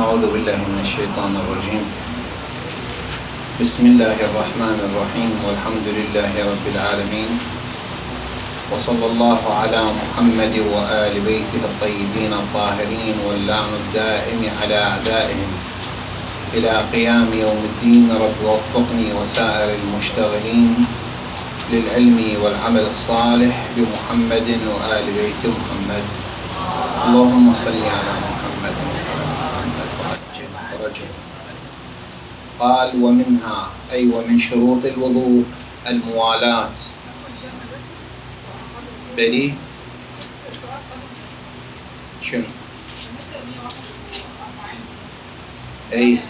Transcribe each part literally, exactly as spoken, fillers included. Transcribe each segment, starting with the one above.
أعوذ بالله من الشيطان الرجيم. بسم الله الرحمن الرحيم، والحمد لله رب العالمين، وصلى الله على محمد وآل بيته الطيبين الطاهرين، واللعن الدائم على أعدائهم إلى قيام يوم الدين. رب وفقني وسائر المشتغلين للعلم والعمل الصالح بمحمد وآل بيت محمد. اللهم صل على محمد ورجل. قال: ومنها أي ومن شروط الوضوء الموالاة. بلي شنو؟ أي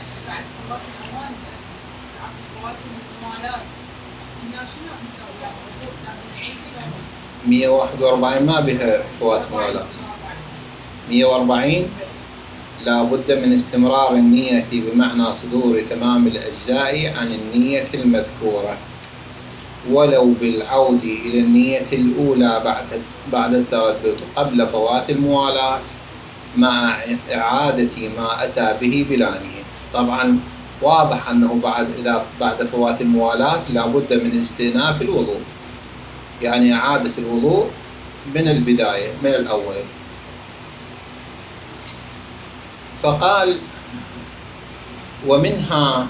مية واحد وأربعين ما بها فوات موالاة. مية وأربعين لا بد من استمرار النية بمعنى صدور تمام الأجزاء عن النية المذكورة، ولو بالعود إلى النية الأولى بعد بعد التردد قبل فوات الموالاة مع إعادة ما أتى به بلا نية. طبعا واضح أنه بعد إذا بعد فوات الموالاة لا بد من استئناف الوضوء، يعني إعادة الوضوء من البداية من الأول. فقال: ومنها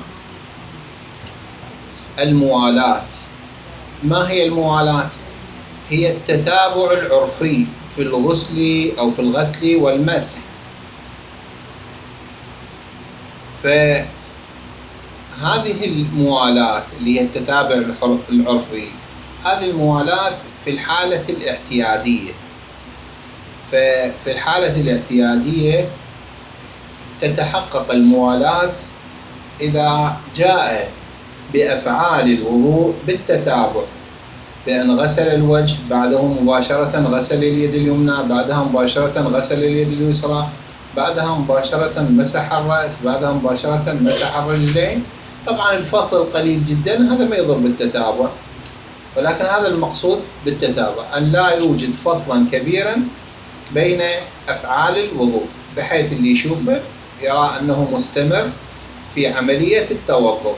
الموالاة. ما هي الموالاة؟ هي التتابع العرفي في الغسل أو في الغسل والمسح. فهذه الموالاة اللي هي التتابع العرفي، هذه الموالاة في الحالة الاعتيادية. ففي الحالة الاعتيادية تتحقق الموالاة إذا جاء بأفعال الوضوء بالتتابع، بأن غسل الوجه، بعده مباشرة غسل اليد اليمنى، بعدها مباشرة غسل اليد اليسرى، بعدها مباشرة مسح الرأس، بعدها مباشرة مسح الرجلين. طبعا الفصل القليل جدا هذا ما يضر بالتتابع، ولكن هذا المقصود بالتتابع، أن لا يوجد فصلا كبيرا بين أفعال الوضوء بحيث اللي يشوفه يرى أنه مستمر في عملية التوضؤ.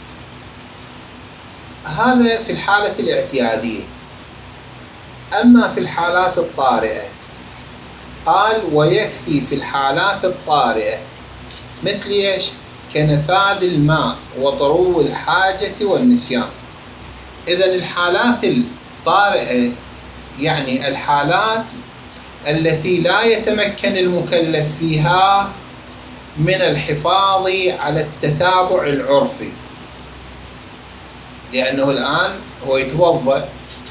هذا في الحالة الاعتيادية. أما في الحالات الطارئة قال: ويكفي في الحالات الطارئة مثل إيش؟ كنفاذ الماء وطرو الحاجة والنسيان. إذن الحالات الطارئة يعني الحالات التي لا يتمكن المكلف فيها من الحفاظ على التتابع العرفي، لأنه الآن هو يتوضأ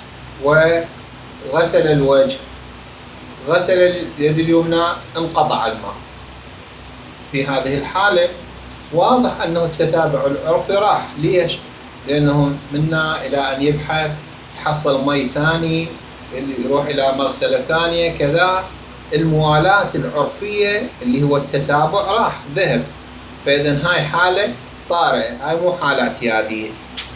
وغسل الوجه، غسل اليد اليمنى، انقطع الماء. في هذه الحالة واضح أنه التتابع العرفي راح. ليش؟ لأنه منا إلى أن يبحث يحصل مي ثاني، يروح إلى مغسلة ثانية كذا. الموالاة العرفية اللي هو التتابع راح ذهب. فإذن هاي حالة طارئة، هاي مو حالة اعتيادية.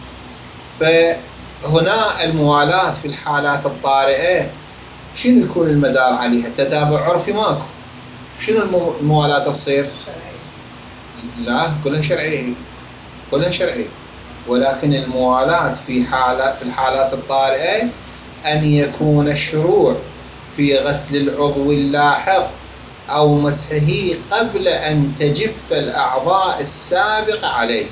فهنا الموالاة في الحالات الطارئة شنو يكون المدار عليها؟ تتابع عرفي ماكو. شنو الموالاة تصير؟ لا، كلها شرعية، كلها شرعية. ولكن الموالاة في حالات في الحالات الطارئة أن يكون الشروع في غسل العضو اللاحق أو مسحه قبل أن تجف الأعضاء السابقة عليه.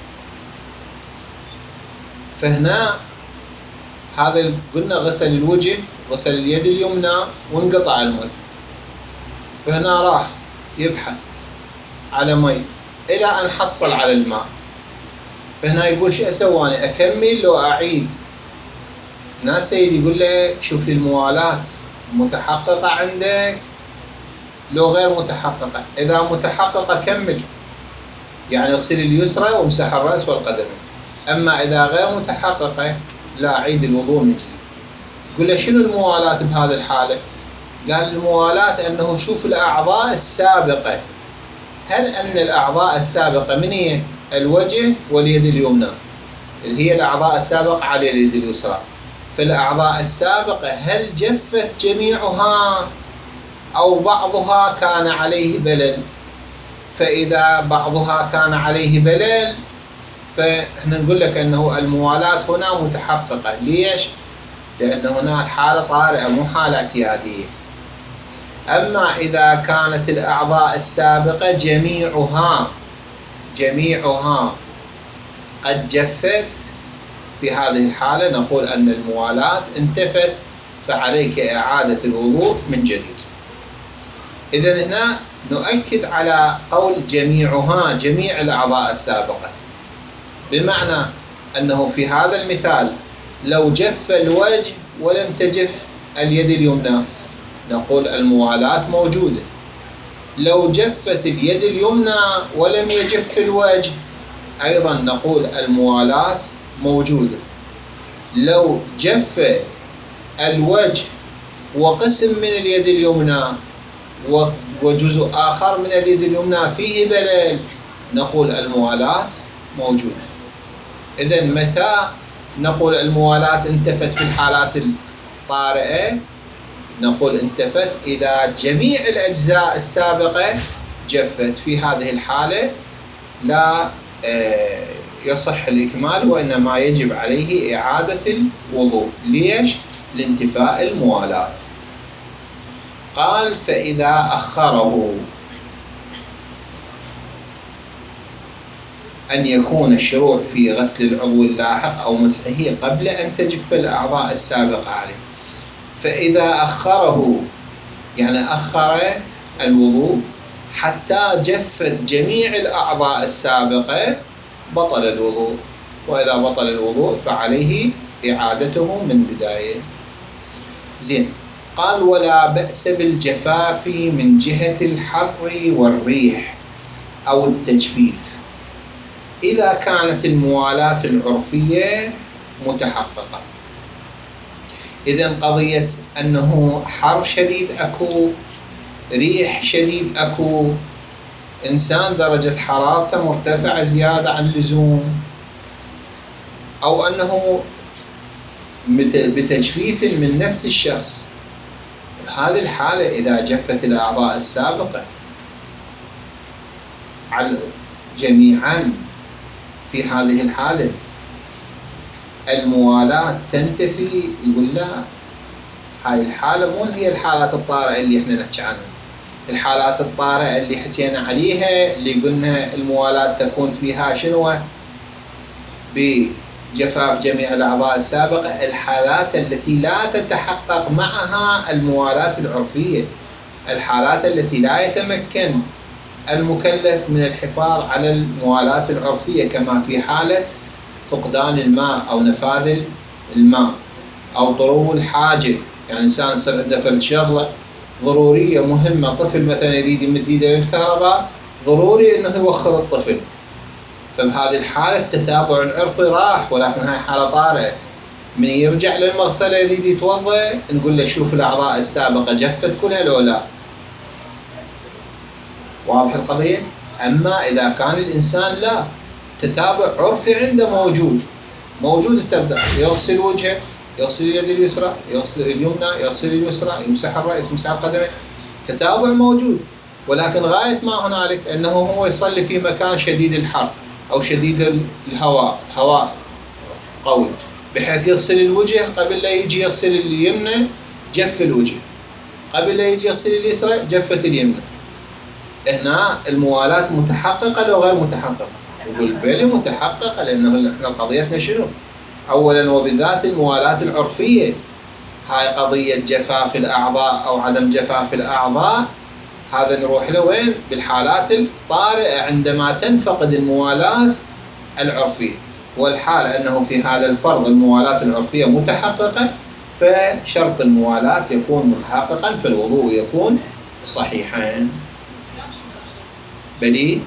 فهنا هذا قلنا غسل الوجه، غسل اليد اليمنى، وانقطع الماء. فهنا راح يبحث على مي إلى أن حصل على الماء. فهنا يقول: شو أسواني؟ أكمل لو أعيد؟ ناس سيد يقول له: شوف لي الموالاة متحققة عندك لو غير متحققة. إذا متحققة كمل، يعني اغسل اليسرى وامسح الرأس والقدمين. أما إذا غير متحققة لا، عيد الوضوء من جديد. يقول له: شنو الموالاة بهذه الحالة؟ قال: الموالاة أنه شوف الأعضاء السابقة. هل أن الأعضاء السابقة من هي؟ الوجه واليد اليمنى، اللي هي الأعضاء السابقة على اليد اليسرى. فالأعضاء السابقة هل جفت جميعها أو بعضها كان عليه بلل؟ فإذا بعضها كان عليه بلل فإحنا نقول لك أنه الموالاة هنا متحققة. ليش؟ لأن هنا الحالة طارئة مو حالة اعتيادية. أما إذا كانت الأعضاء السابقة جميعها جميعها قد جفت، في هذه الحالة نقول أن الموالاة انتفت، فعليك إعادة الوضوء من جديد. إذن هنا نؤكد على قول جميعها، جميع الأعضاء السابقة، بمعنى أنه في هذا المثال لو جف الوجه ولم تجف اليد اليمنى نقول الموالاة موجودة. لو جفت اليد اليمنى ولم يجف الوجه أيضا نقول الموالاة موجودة. لو جف الوجه وقسم من اليد اليمنى وجزء آخر من اليد اليمنى فيه بلل نقول الموالاة موجودة. إذن متى نقول الموالاة انتفت في الحالات الطارئة؟ نقول انتفت إذا جميع الأجزاء السابقة جفت. في هذه الحالة لا يصح الإكمال، وإنما يجب عليه إعادة الوضوء. ليش؟ لانتفاء الموالاة. قال فإذا أخره، أن يكون الشروع في غسل العضو اللاحق أو مسحه قبل أن تجف الأعضاء السابقة عليه. فإذا أخره يعني أخر الوضوء حتى جفت جميع الأعضاء السابقة بطل الوضوء، وإذا بطل الوضوء فعليه إعادته من بداية. زين. قال ولا بأس بالجفاف من جهة الحر والريح أو التجفيف إذا كانت الموالاة العرفية متحققة. إذن قضية أنه حر شديد أكو، ريح شديد أكو، إنسان درجة حرارته مرتفعة زيادة عن اللزوم، أو أنه بتجفيف من نفس الشخص، هذه الحالة إذا جفت الأعضاء السابقة جميعا في هذه الحالة الموالاة تنتفي. يقول لا، هاي الحالة مو هي الحالات الطارئة اللي احنا نحكي عنها. الحالات الطارئة اللي حكينا عليها اللي قلنا الموالاة تكون فيها شنو؟ بجفاف جميع الأعضاء السابقة. الحالات التي لا تتحقق معها الموالاة العرفية، الحالات التي لا يتمكن المكلف من الحفاظ على الموالاة العرفية، كما في حالة فقدان الماء أو نفاذ الماء أو طلوع الحاجة. يعني إنسان يصير عنده فرد شغلة ضرورية مهمة، طفل مثلا يريد يمد يده للكهرباء، ضروري إنه يوخر الطفل، فبهذه الحالة التتابع العرفي راح، ولكن هاي حالة طارئة. من يرجع للمغسلة يريد يتوضأ نقول له شوف الأعضاء السابقة جفت كلها لو لا. واضح القضية؟ أما إذا كان الإنسان لا، تتابع عرفي عنده موجود موجود تبدأ يغسل وجهه، يغسل اليد اليسرى، يغسل اليمنى، يغسل اليسرى، يمسح الرأس، يمسح القدمين، تتابع موجود. ولكن غاية ما هنالك أنه هو يصلي في مكان شديد الحر أو شديد الهواء، هواء قوي، بحيث يغسل الوجه قبل لا يجي يغسل اليمنى جف الوجه، قبل لا يجي يغسل اليسرى جفت اليمنى. هنا الموالاة متحققة لو غير متحققة؟ يقول بلي متحققة، لأنه احنا قضيتنا شنو؟ أولا وبالذات الموالاة العرفية. هاي قضية جفاف الأعضاء أو عدم جفاف الأعضاء، هذا نروح له وين؟ بالحالات الطارئة عندما تنفقد الموالاة العرفية. والحالة أنه في هذا الفرض الموالاة العرفية متحققة، فشرط الموالاة يكون متحققا، فالوضوء يكون صحيحا. بدي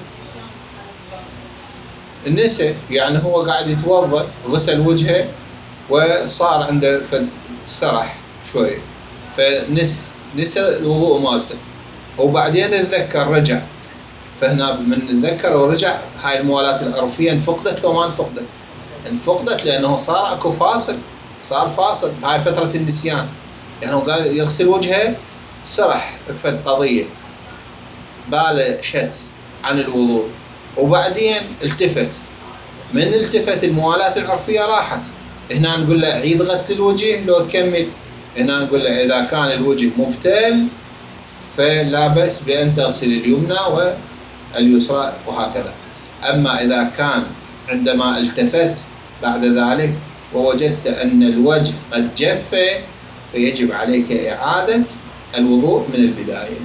النساء يعني هو قاعد يتوضأ، غسل وجهه وصار عنده سرح شوية، فنسى نسى الوضوء مالته، وبعدين اتذكر رجع، فهنا من اتذكر ورجع هاي الموالاة العرفية انفقدت لو ما انفقدت؟ انفقدت، لأنه صار اكو فاصل، صار فاصل بهاي فترة النسيان. يعني هو قال يغسل وجهه، سرح فد قضية، باله شت، عن الوضوء وبعدين التفت، من التفت الموالاة العرفية راحت. هنا نقول له عيد غسل الوجه لو تكمل. هنا نقول له إذا كان الوجه مبتل فلا بأس بأن تغسل اليمنى واليسرى وهكذا. أما إذا كان عندما التفت بعد ذلك ووجدت أن الوجه قد جف فيجب عليك إعادة الوضوء من البداية.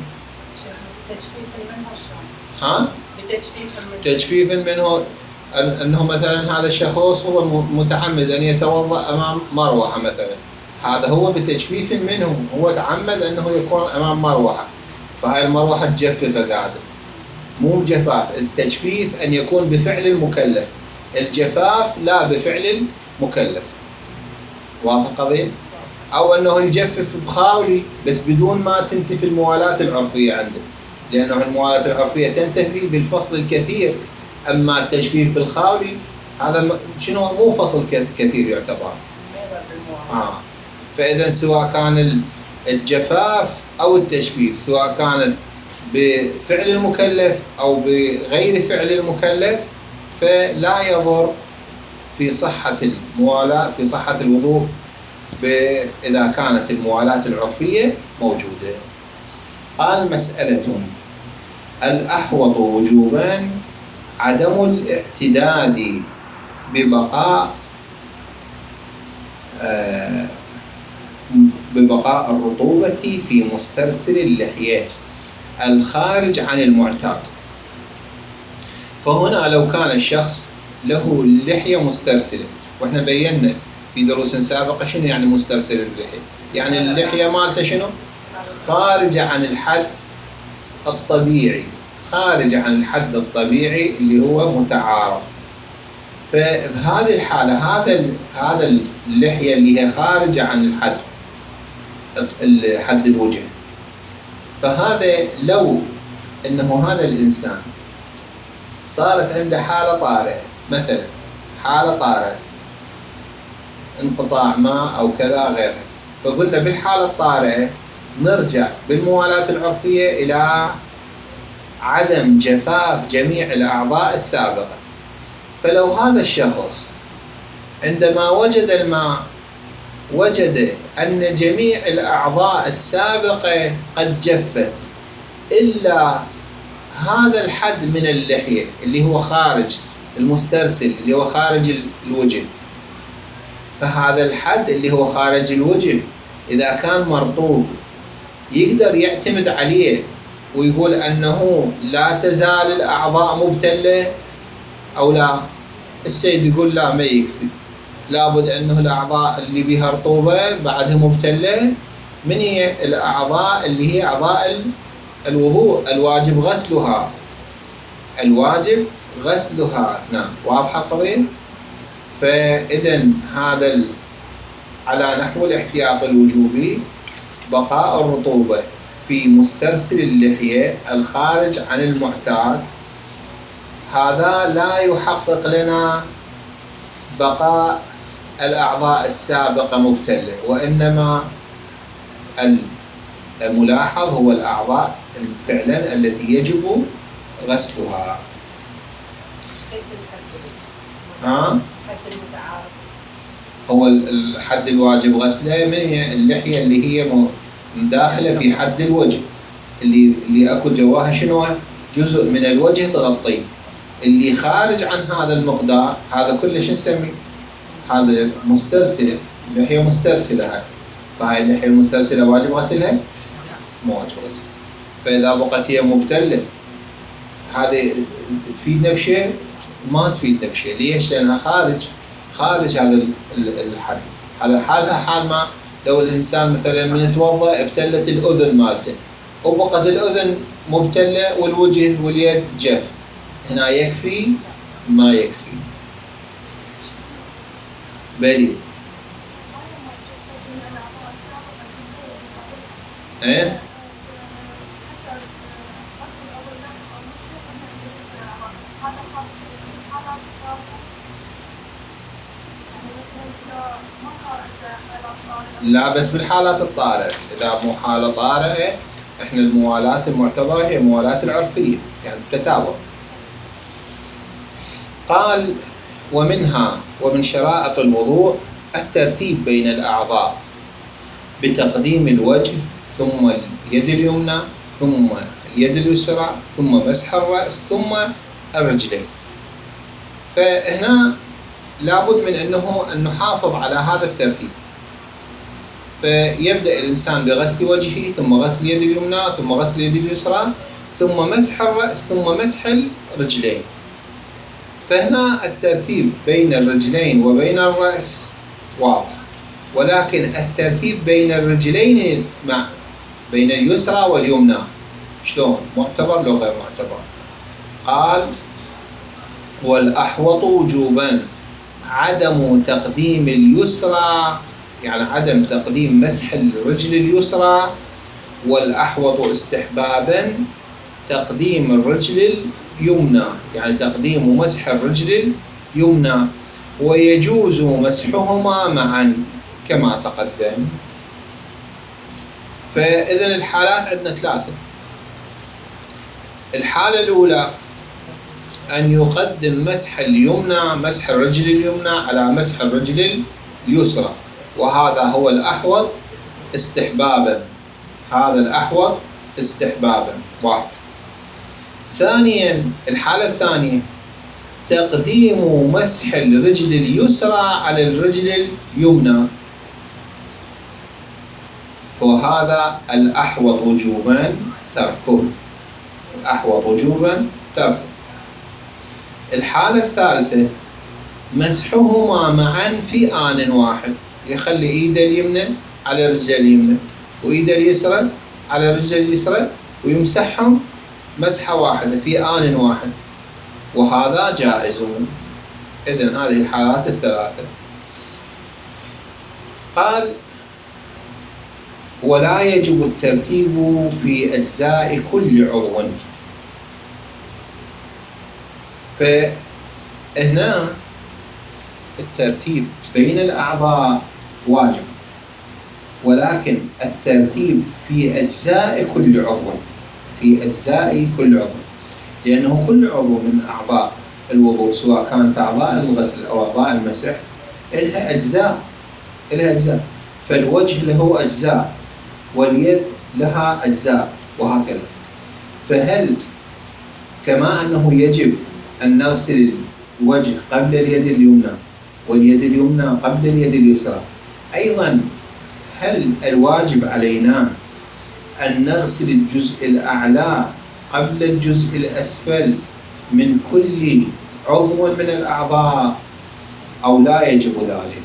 ها؟ تجفيف منه أنه مثلا هذا الشخص هو متعمد أن يتوضأ أمام مروحة مثلا، هذا هو بتجفيف منه، هو تعمد أنه يكون أمام مروحة فهاي المروحة تجفف قاعدة، مو جفاف. التجفيف أن يكون بفعل المكلف، الجفاف لا بفعل المكلف. واضح القضية؟ أو أنه يجفف بخاولي بس بدون ما تنتفي الموالاة العرفية عنده، لأنه الموالاة العرفية تنتفي بالفصل الكثير، أما التجفيف بالخاولي هذا شنو مو فصل كثير يعتبر. آه. فإذا سواء كان الجفاف أو التجفيف سواء كانت بفعل المكلف أو بغير فعل المكلف فلا يضر في صحة الموالاة في صحة الوضوء إذا كانت الموالاة العرفية موجودة. قال مسألة الأحوط وجوبا عدم الاعتداد ببقاء آه ببقاء الرطوبة في مسترسل اللحية الخارج عن المعتاد. فهنا لو كان الشخص له اللحية مسترسلة، واحنا بينا في دروس سابقة شنو يعني مسترسل اللحية، يعني اللحية مالته شنو خارج عن الحد الطبيعي، خارج عن الحد الطبيعي اللي هو متعارف. فبهذه الحالة هذا هذا اللحية اللي هي خارجة عن الحد حد الوجه، فهذا لو انه هذا الانسان صارت عنده حالة طارئة، مثلا حالة طارئة انقطاع ماء او كذا غيرها، فقلنا بالحالة الطارئة نرجع بالموالاة العرفية الى عدم جفاف جميع الاعضاء السابقة. فلو هذا الشخص عندما وجد الماء وجد أن جميع الأعضاء السابقة قد جفت إلا هذا الحد من اللحية اللي هو خارج المسترسل اللي هو خارج الوجه، فهذا الحد اللي هو خارج الوجه إذا كان مرطوب يقدر يعتمد عليه ويقول أنه لا تزال الأعضاء مبتلة أو لا. السيد يقول لا ما يكفي، لابد أنه الأعضاء اللي بها رطوبة بعدها مبتلة. من هي الأعضاء اللي هي أعضاء الوضوء الواجب غسلها، الواجب غسلها. نعم واضحة القضية. فإذا هذا على نحو الاحتياط الوجوبي بقاء الرطوبة في مسترسل اللحية الخارج عن المعتاد، هذا لا يحقق لنا بقاء الأعضاء السابقة مبتلة، وإنما الملاحظ هو الأعضاء فعلا التي يجب غسلها. ها؟ هو الحد الواجب غسله من اللحية اللي هي داخلة في حد الوجه، اللي اللي أكو جواها شنو جزء من الوجه تغطيه، اللي خارج عن هذا المقدار هذا كله شو نسميه؟ هذا مسترسلة، اللحية مسترسلة هاي، فهاي اللحية المسترسلة واجب غسلها؟ مو واجب غسلها. فإذا بقت هي مبتلة هذه تفيدنا بشيء؟ ما تفيدنا بشيء. ليش؟ لأنها خارج خارج هذا الحد. هذا حالها حال ما لو الإنسان مثلا من يتوضأ ابتلت الأذن مالته وبقت الأذن مبتلة والوجه واليد جف، هنا يكفي؟ ما يكفي. بلي ايه لا بس بالحالات الطارئة. إذا مو حالة طارئة احنا الموالاة المعتبرة هي موالاة العرفية، يعني التتابع. قال ومنها ومن شرائط الوضوء الترتيب بين الأعضاء بتقديم الوجه ثم اليد اليمنى ثم اليد اليسرى ثم مسح الرأس ثم الرجلين. فهنا لابد من أنه أن نحافظ على هذا الترتيب. فيبدأ الإنسان بغسل وجهه ثم غسل اليد اليمنى ثم غسل اليد اليسرى ثم مسح الرأس ثم مسح الرجلين. فهنا الترتيب بين الرجلين وبين الرأس واضح، ولكن الترتيب بين الرجلين مع بين اليسرى واليمنى شلون؟ معتبر لو غير معتبر؟ قال والأحوط وجوبا عدم تقديم اليسرى، يعني عدم تقديم مسح الرجل اليسرى، والأحوط استحبابا تقديم الرجل اليمنى، يعني تقديم مسح الرجل اليمنى، ويجوز مسحهما معا كما تقدم. فإذن الحالات عندنا ثلاثة. الحالة الأولى أن يقدم مسح اليمنى مسح الرجل اليمنى على مسح الرجل اليسرى، وهذا هو الأحوط استحبابا، هذا الأحوط استحبابا. واحد. ثانيا الحالة الثانية تقديم مسح الرجل اليسرى على الرجل اليمنى، فهذا الأحوط وجوبا تركه، الأحوط وجوبا تركه. الحالة الثالثة مسحهما معا في آن واحد، يخلي إيده اليمنى على رجل اليمنى وإيده اليسرى على رجل اليسرى ويمسحهم مسحة واحدة في آن واحد، وهذا جائز. إذن هذه الحالات الثلاثة. قال ولا يجب الترتيب في أجزاء كل عضو. فهنا الترتيب بين الأعضاء واجب، ولكن الترتيب في أجزاء كل عضو، في أجزاء كل عضو، لأنه كل عضو من أعضاء الوضوء سواء كانت أعضاء الغسل أو أعضاء المسح لها أجزاء، لها أجزاء. فالوجه له أجزاء واليد لها أجزاء وهكذا. فهل كما أنه يجب أن نغسل الوجه قبل اليد اليمنى واليد اليمنى قبل اليد اليسرى، أيضا هل الواجب علينا أن نغسل الجزء الأعلى قبل الجزء الأسفل من كل عضو من الأعضاء أو لا يجب ذلك؟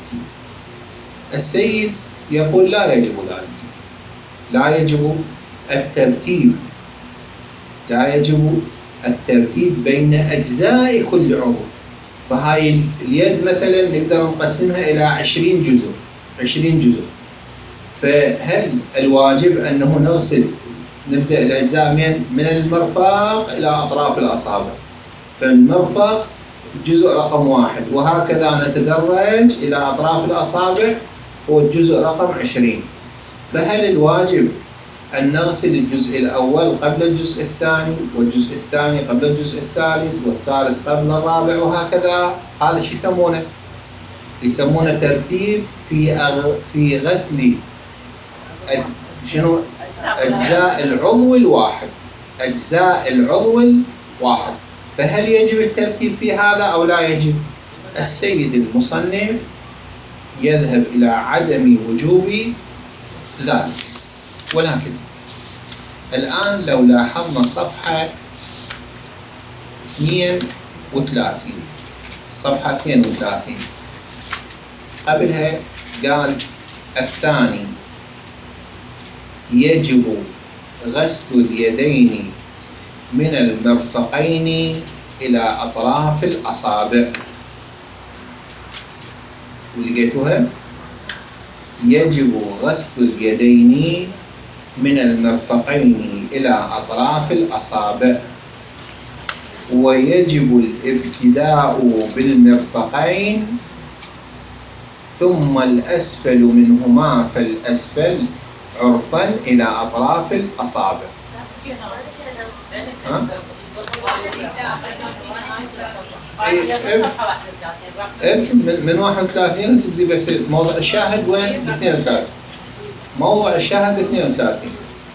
السيد يقول لا يجب ذلك، لا يجب الترتيب، لا يجب الترتيب بين أجزاء كل عضو. فهاي اليد مثلا نقدر نقسمها إلى عشرين جزء، عشرين جزء. فهل الواجب أنه نغسل نبدأ الأجزاء من من المرفق إلى أطراف الأصابع؟ فالمرفق جزء رقم واحد، وهكذا نتدرج إلى أطراف الأصابع هو الجزء رقم عشرين. فهل الواجب أن نغسل الجزء الأول قبل الجزء الثاني، والجزء الثاني قبل الجزء الثالث، والثالث قبل الرابع، وهكذا؟ هذا شو يسمونه؟ يسمونه ترتيب في أغ... في غسل أج... شنو؟ أجزاء العضو الواحد، أجزاء العضو الواحد. فهل يجب الترتيب في هذا أو لا يجب؟ السيد المصنف يذهب إلى عدم وجوب ذلك. ولكن الآن لو لاحظنا صفحة اثنين وثلاثين، صفحة اثنين وثلاثين قبلها قال الثاني يجب غسل اليدين من المرفقين إلى أطراف الأصابع. ولقيتوها؟ يجب غسل اليدين من المرفقين إلى أطراف الأصابع، ويجب الابتداء بالمرفقين ثم الأسفل منهما فالأسفل عرفا إلى أطراف الأصابع. ها؟ من من واحد وثلاثين تبدي بس موضع الشاهد وين؟ ب اثنين وثلاثين. موضع الشاهد ب اثنين وثلاثين.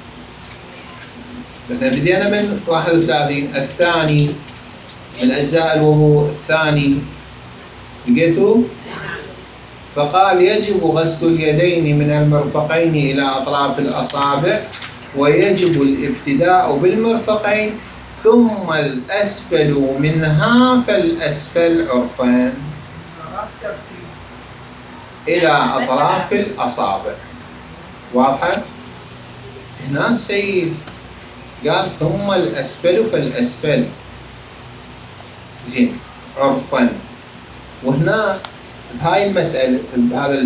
احنا بدينا من واحد وثلاثين. الثاني من أجزاء الوضوء الثاني لقيتوا؟ فقال يجب غسل اليدين من المرفقين إلى أطراف الأصابع، ويجب الابتداء بالمرفقين ثم الأسفل منها فالأسفل عرفا إلى أطراف الأصابع. واضحة؟ هنا السيد قال ثم الأسفل فالأسفل، زين، عرفا. وهنا بهاي المسألة بهذا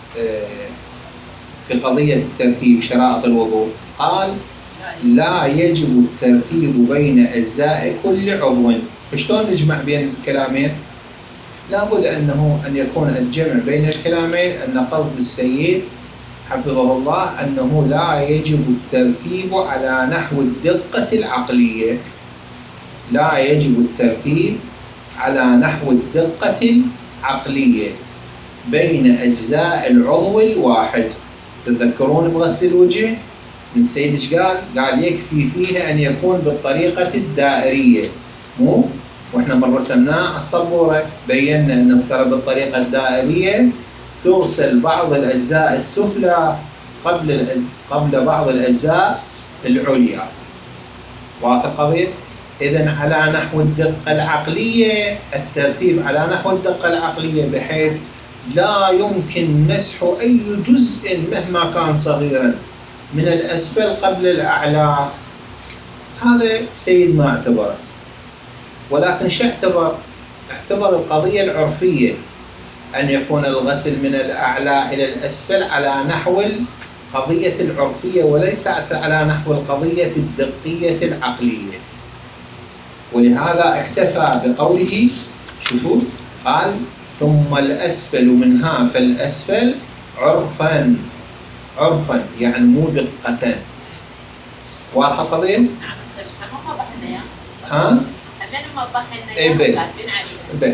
في قضية الترتيب شرائط الوضوء قال لا يجب الترتيب بين أجزاء كل عضو. فشلون نجمع بين الكلامين؟ لابد أنه أن يكون الجمع بين الكلامين أن قصد السيد حفظه الله أنه لا يجب الترتيب على نحو الدقة العقلية. لا يجب الترتيب على نحو الدقة العقلية بين أجزاء العضو الواحد. تتذكرون بغسل الوجه من سيد ايش قال؟ قال يكفي فيه أن يكون بالطريقة الدائرية، مو؟ وإحنا من رسمناه على السبورة بينا أنه ترى بالطريقة الدائرية تغسل بعض الأجزاء السفلى قبل قبل بعض الأجزاء العليا. واضح القضية؟ إذن على نحو الدقة العقلية الترتيب على نحو الدقة العقلية بحيث لا يمكن مسح أي جزء مهما كان صغيرا من الأسفل قبل الأعلى. هذا سيد ما اعتبره، ولكن شو اعتبر؟ اعتبر القضية العرفية أن يكون الغسل من الأعلى إلى الأسفل على نحو القضية العرفية وليس على نحو القضية الدقية العقلية. ولهذا اكتفى بقوله، شوفوا قال ثم الأسفل منها فالأسفل عرفا. عرفا يعني مو دقة. واضحة القضية؟ نعم. ما وضح لنا اياه. ها؟ أبين ما وضح لنا اياه. اي بل. كاتبين عليه. بل.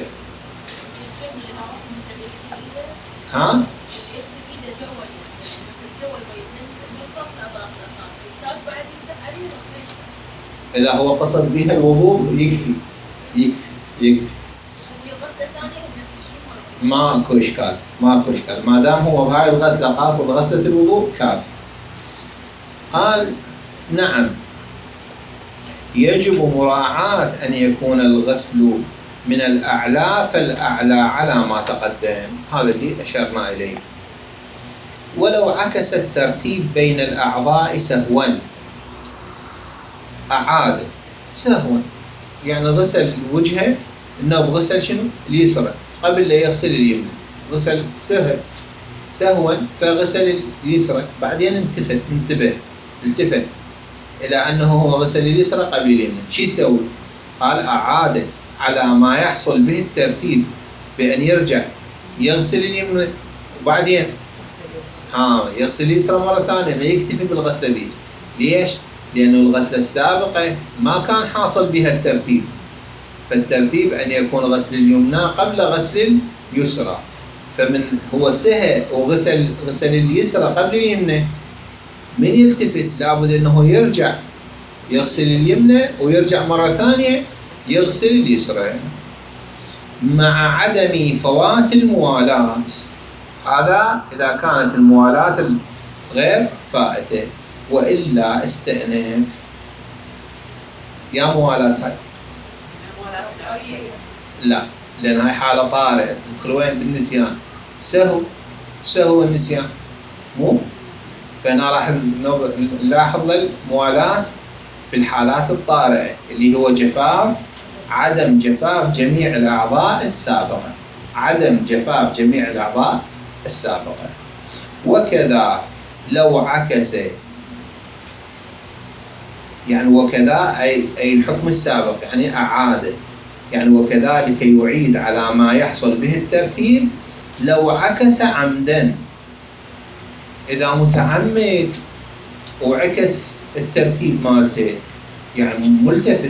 ها؟ يغسل ايده جوا يعني جوا المي من الفرق لاطراف الاصابع، يحتاج بعد يمسح عليه. إذا هو قصد بها الوضوء يكفي يكفي يكفي. الغسله الثانيه نفس الشيء. ماكو إشكال، ماكو إشكال، ما دام هو بهاي الغسلة قاصد غسلة الوضوء كافي. قال نعم يجب مراعاة أن يكون الغسل من الأعلى فالأعلى على ما تقدم، هذا اللي أشرنا إليه. ولو عكس الترتيب بين الأعضاء سهوا أعاد سهوا، يعني غسل وجهه إنه بغسل شنو؟ اليسرى قبل لا يغسل اليمنى، غسل سهل سهوا فغسل اليسرى، بعدين انتفت انتبه التفت إلى أنه هو غسل اليسرى قبل اليمنى. شو يسوي؟ قال أعاد على ما يحصل به الترتيب بأن يرجع يغسل اليمنى وبعدين ها يغسل اليسرى مرة ثانية، ما يكتفي بالغسلة ذيك. ليش؟ لأنه الغسلة السابقة ما كان حاصل بها الترتيب، فالترتيب أن يكون غسل اليمنى قبل غسل اليسرى، فمن هو سهى وغسل غسل اليسرى قبل اليمنى، من يلتفت لابد أنه يرجع يغسل اليمنى ويرجع مرة ثانية يغسل اليسرى مع عدم فوات الموالاة. هذا إذا كانت الموالاة غير فائتة، وإلا استئناف. يا موالاة هاي؟ لا، لأن هاي حالة طارئة تدخل وين؟ بالنسيان. سهو سهو النسيان مو؟ فهنا راح نلاحظ الموالاة في الحالات الطارئة اللي هو جفاف عدم جفاف جميع الأعضاء السابقة، عدم جفاف جميع الأعضاء السابقة. وكذا لو عكس، يعني وكذا أي أي الحكم السابق يعني أعاد، يعني وكذلك يعيد على ما يحصل به الترتيب لو عكس عمدا. إذا متعمد وعكس الترتيب مالته يعني ملتفت،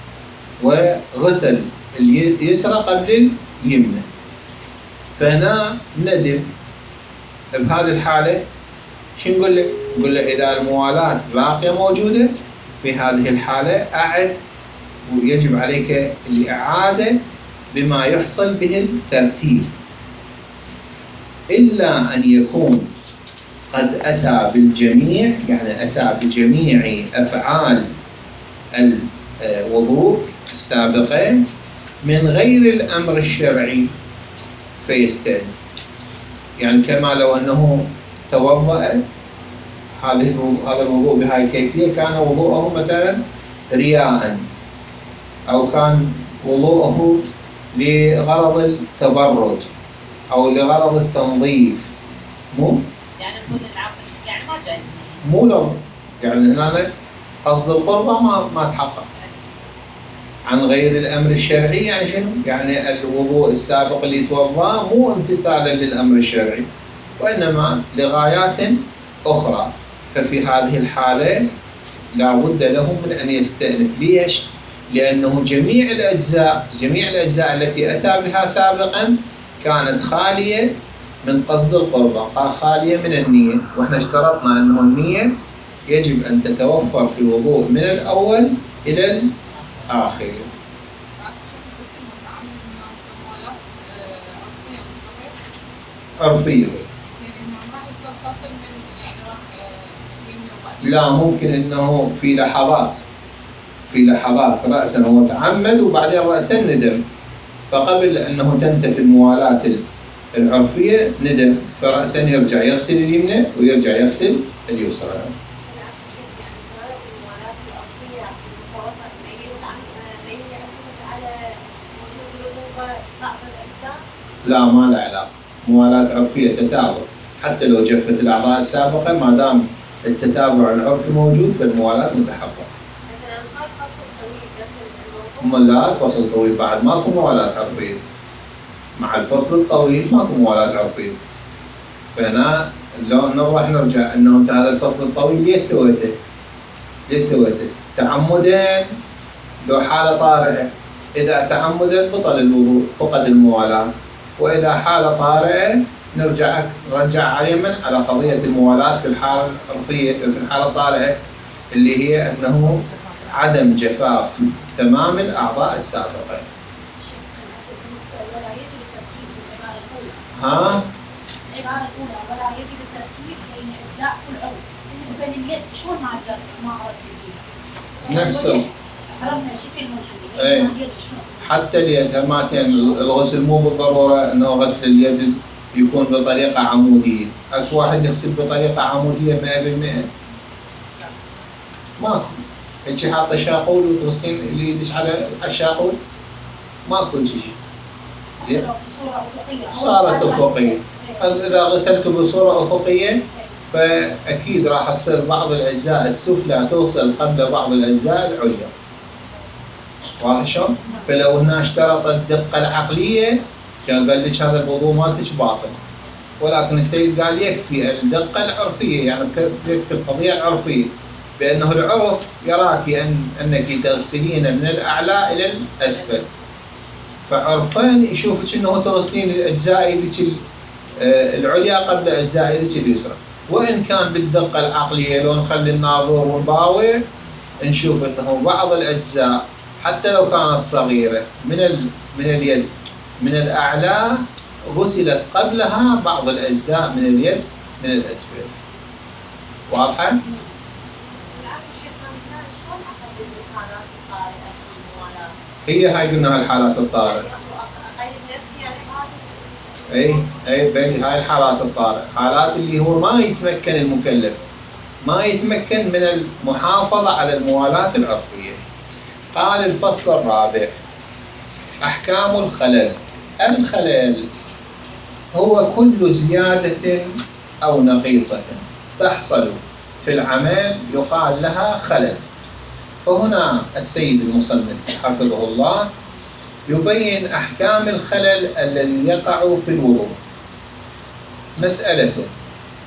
وغسل اليسرى قبل اليمنى، فهنا ندم. بهذه الحالة شو نقول له؟ نقول له إذا الموالاة باقية موجودة في هذه الحالة أعد، ويجب عليك الإعادة بما يحصل به الترتيب، إلا أن يكون قد أتى بالجميع، يعني أتى بجميع أفعال الوضوء السابقة من غير الأمر الشرعي فيستأنف. يعني كما لو أنه توضأ هذه هذا الوضوء بهذه الكيفية، كان وضوءه مثلا رياء، أو كان وضوءه لغرض التبرج أو لغرض التنظيف، مو يعني نقول العقل يعني ما جاي، مو لو يعني هنا قصد القربة ما ما تحقق عن غير الأمر الشرعي. يعني شنو؟ يعني الوضوء السابق اللي توضأ مو امتثالا للأمر الشرعي، وإنما لغايات أخرى. ففي هذه الحالة لا بد له من أن يستأنف. ليش؟ لأنه جميع الأجزاء جميع الأجزاء التي أتى بها سابقا كانت خالية من قصد القربة، قال خالية من النية، وإحنا اشترطنا أنه النية يجب أن تتوفر في الوضوء من الأول إلى الآخر. عرفية لا، ممكن أنه في لحظات في لحظات رأسا هو تعمد وبعدين رأسا ندم، فقبل أنه تنتفي الموالاة العرفية ندم، فرأسا يرجع يغسل اليمنى ويرجع يغسل اليسرى. لا، ما له علاقة. موالاة عرفية تتابع، حتى لو جفت الأعضاء السابقة ما دام التتابع العرفي موجود فالموالاة متحققة. مثلا صار فصل طويل بس أما لا فصل طويل بعد ماكو موالاة عرفية، مع الفصل الطويل ماكو موالاة عرفية. فهنا لو نروح نرجع انه انت هذا الفصل الطويل ليش سويته؟ ليش سويته؟ تعمدا لو حالة طارئة. إذا تعمدا بطل الوضوء، فقد الموالاة. وإذا حالة طارئة نرجع نرجع عليهم على قضية الموالاة في الحالة العرفية، في الحالة الطارئة اللي هي أنه عدم جفاف تمام الأعضاء السابقة. بالنسبة ولا يجب الترتيب بالعبارة الأولى. ها؟ العبارة الأولى ولا يجب الترتيب بين أجزاء كل عضو. بالنسبة لليد شلون ما أقدر ما أرتب بيها؟ نفسه. عرفنا شكل منحني. إيه. اليد شلون؟ حتى اليد هماتين الغسل مو بالضرورة أنه غسل اليد يكون بطريقة عمودية. أكو واحد يغسل بطريقة عمودية مئة بالمئة؟ ماكو. هيك حاطة شاقول وتغسلين اللي يدش على الشاقول؟ ماكو شيء. زين؟ بصورة أفقية. صارت أفقية. إذا غسلته بصورة أفقية فأكيد راح تصير بعض الأجزاء السفلى توصل قبل بعض الأجزاء العليا. واضح شلون؟ فلو هنا اشترط الدقة العقلية كان قال لك هذا الوضوء مالتك باطل، ولكن السيد قال يكفي الدقة العرفية، يعني يكفي القضية العرفية، بأنه العرف يراك أن أنك تغسلين من الأعلى إلى الأسفل، فعرفان يشوفك أنه تغسلين الأجزاء يدك العليا قبل أجزاء يدك اليسرى. وإن كان بالدقة العقلية لو نخلي الناظور ونباوع نشوف أنه بعض الأجزاء حتى لو كانت صغيرة من من اليد من الأعلى غسلت قبلها بعض الأجزاء من اليد من الأسفل. واضحة؟ هي هاي قلنا الحالات الطارئة. اي اي بين هاي الحالات الطارئة، حالات اللي هو ما يتمكن المكلف ما يتمكن من المحافظة على الموالاة العرفية. قال الفصل الرابع: أحكام الخلل. الخلل هو كل زيادة أو نقيصة تحصل في العمل يقال لها خلل. فهنا السيد المصنف حفظه الله يبين أحكام الخلل الذي يقع في الوضوء. مسألة: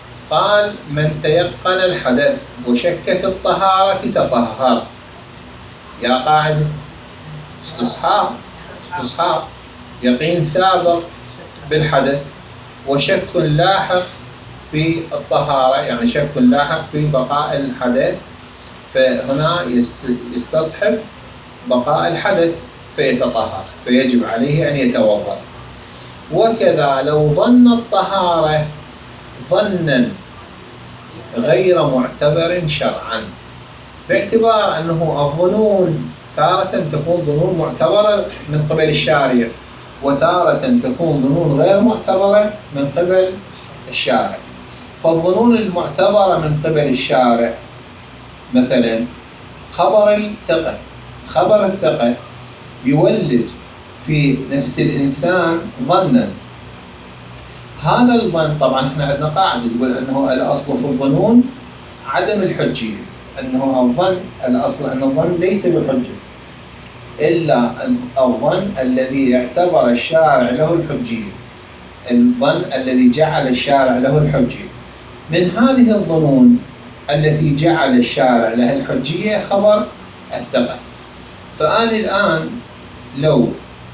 قال: من تيقن الحدث وشك في الطهارة تطهر. يا قاعدة استصحاب استصحاب يقين سابق بالحدث وشك لاحق في الطهارة، يعني شك لاحق في بقاء الحدث، فهنا يستصحب بقاء الحدث فيتطهر، فيجب عليه أن يتوضأ. وكذا لو ظن الطهارة ظنا غير معتبر شرعا، باعتبار أنه الظنون تارة تكون ظنون معتبرة من قبل الشارع، وتارة تكون ظنون غير معتبرة من قبل الشارع. فالظنون المعتبرة من قبل الشارع مثلا خبر الثقة، خبر الثقة يولد في نفس الإنسان ظنا. هذا الظن طبعا احنا عندنا قاعدة تقول أنه الأصل في الظنون عدم الحجية، أنه الظن الأصل أن الظن ليس بحجة إلا الظن الذي اعتبر الشارع له الحجية، الظن الذي جعل الشارع له الحجية. من هذه الظنون التي جعل الشارع لها الحجية خبر الثقة. فأنا الآن لو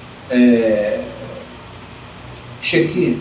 شكيت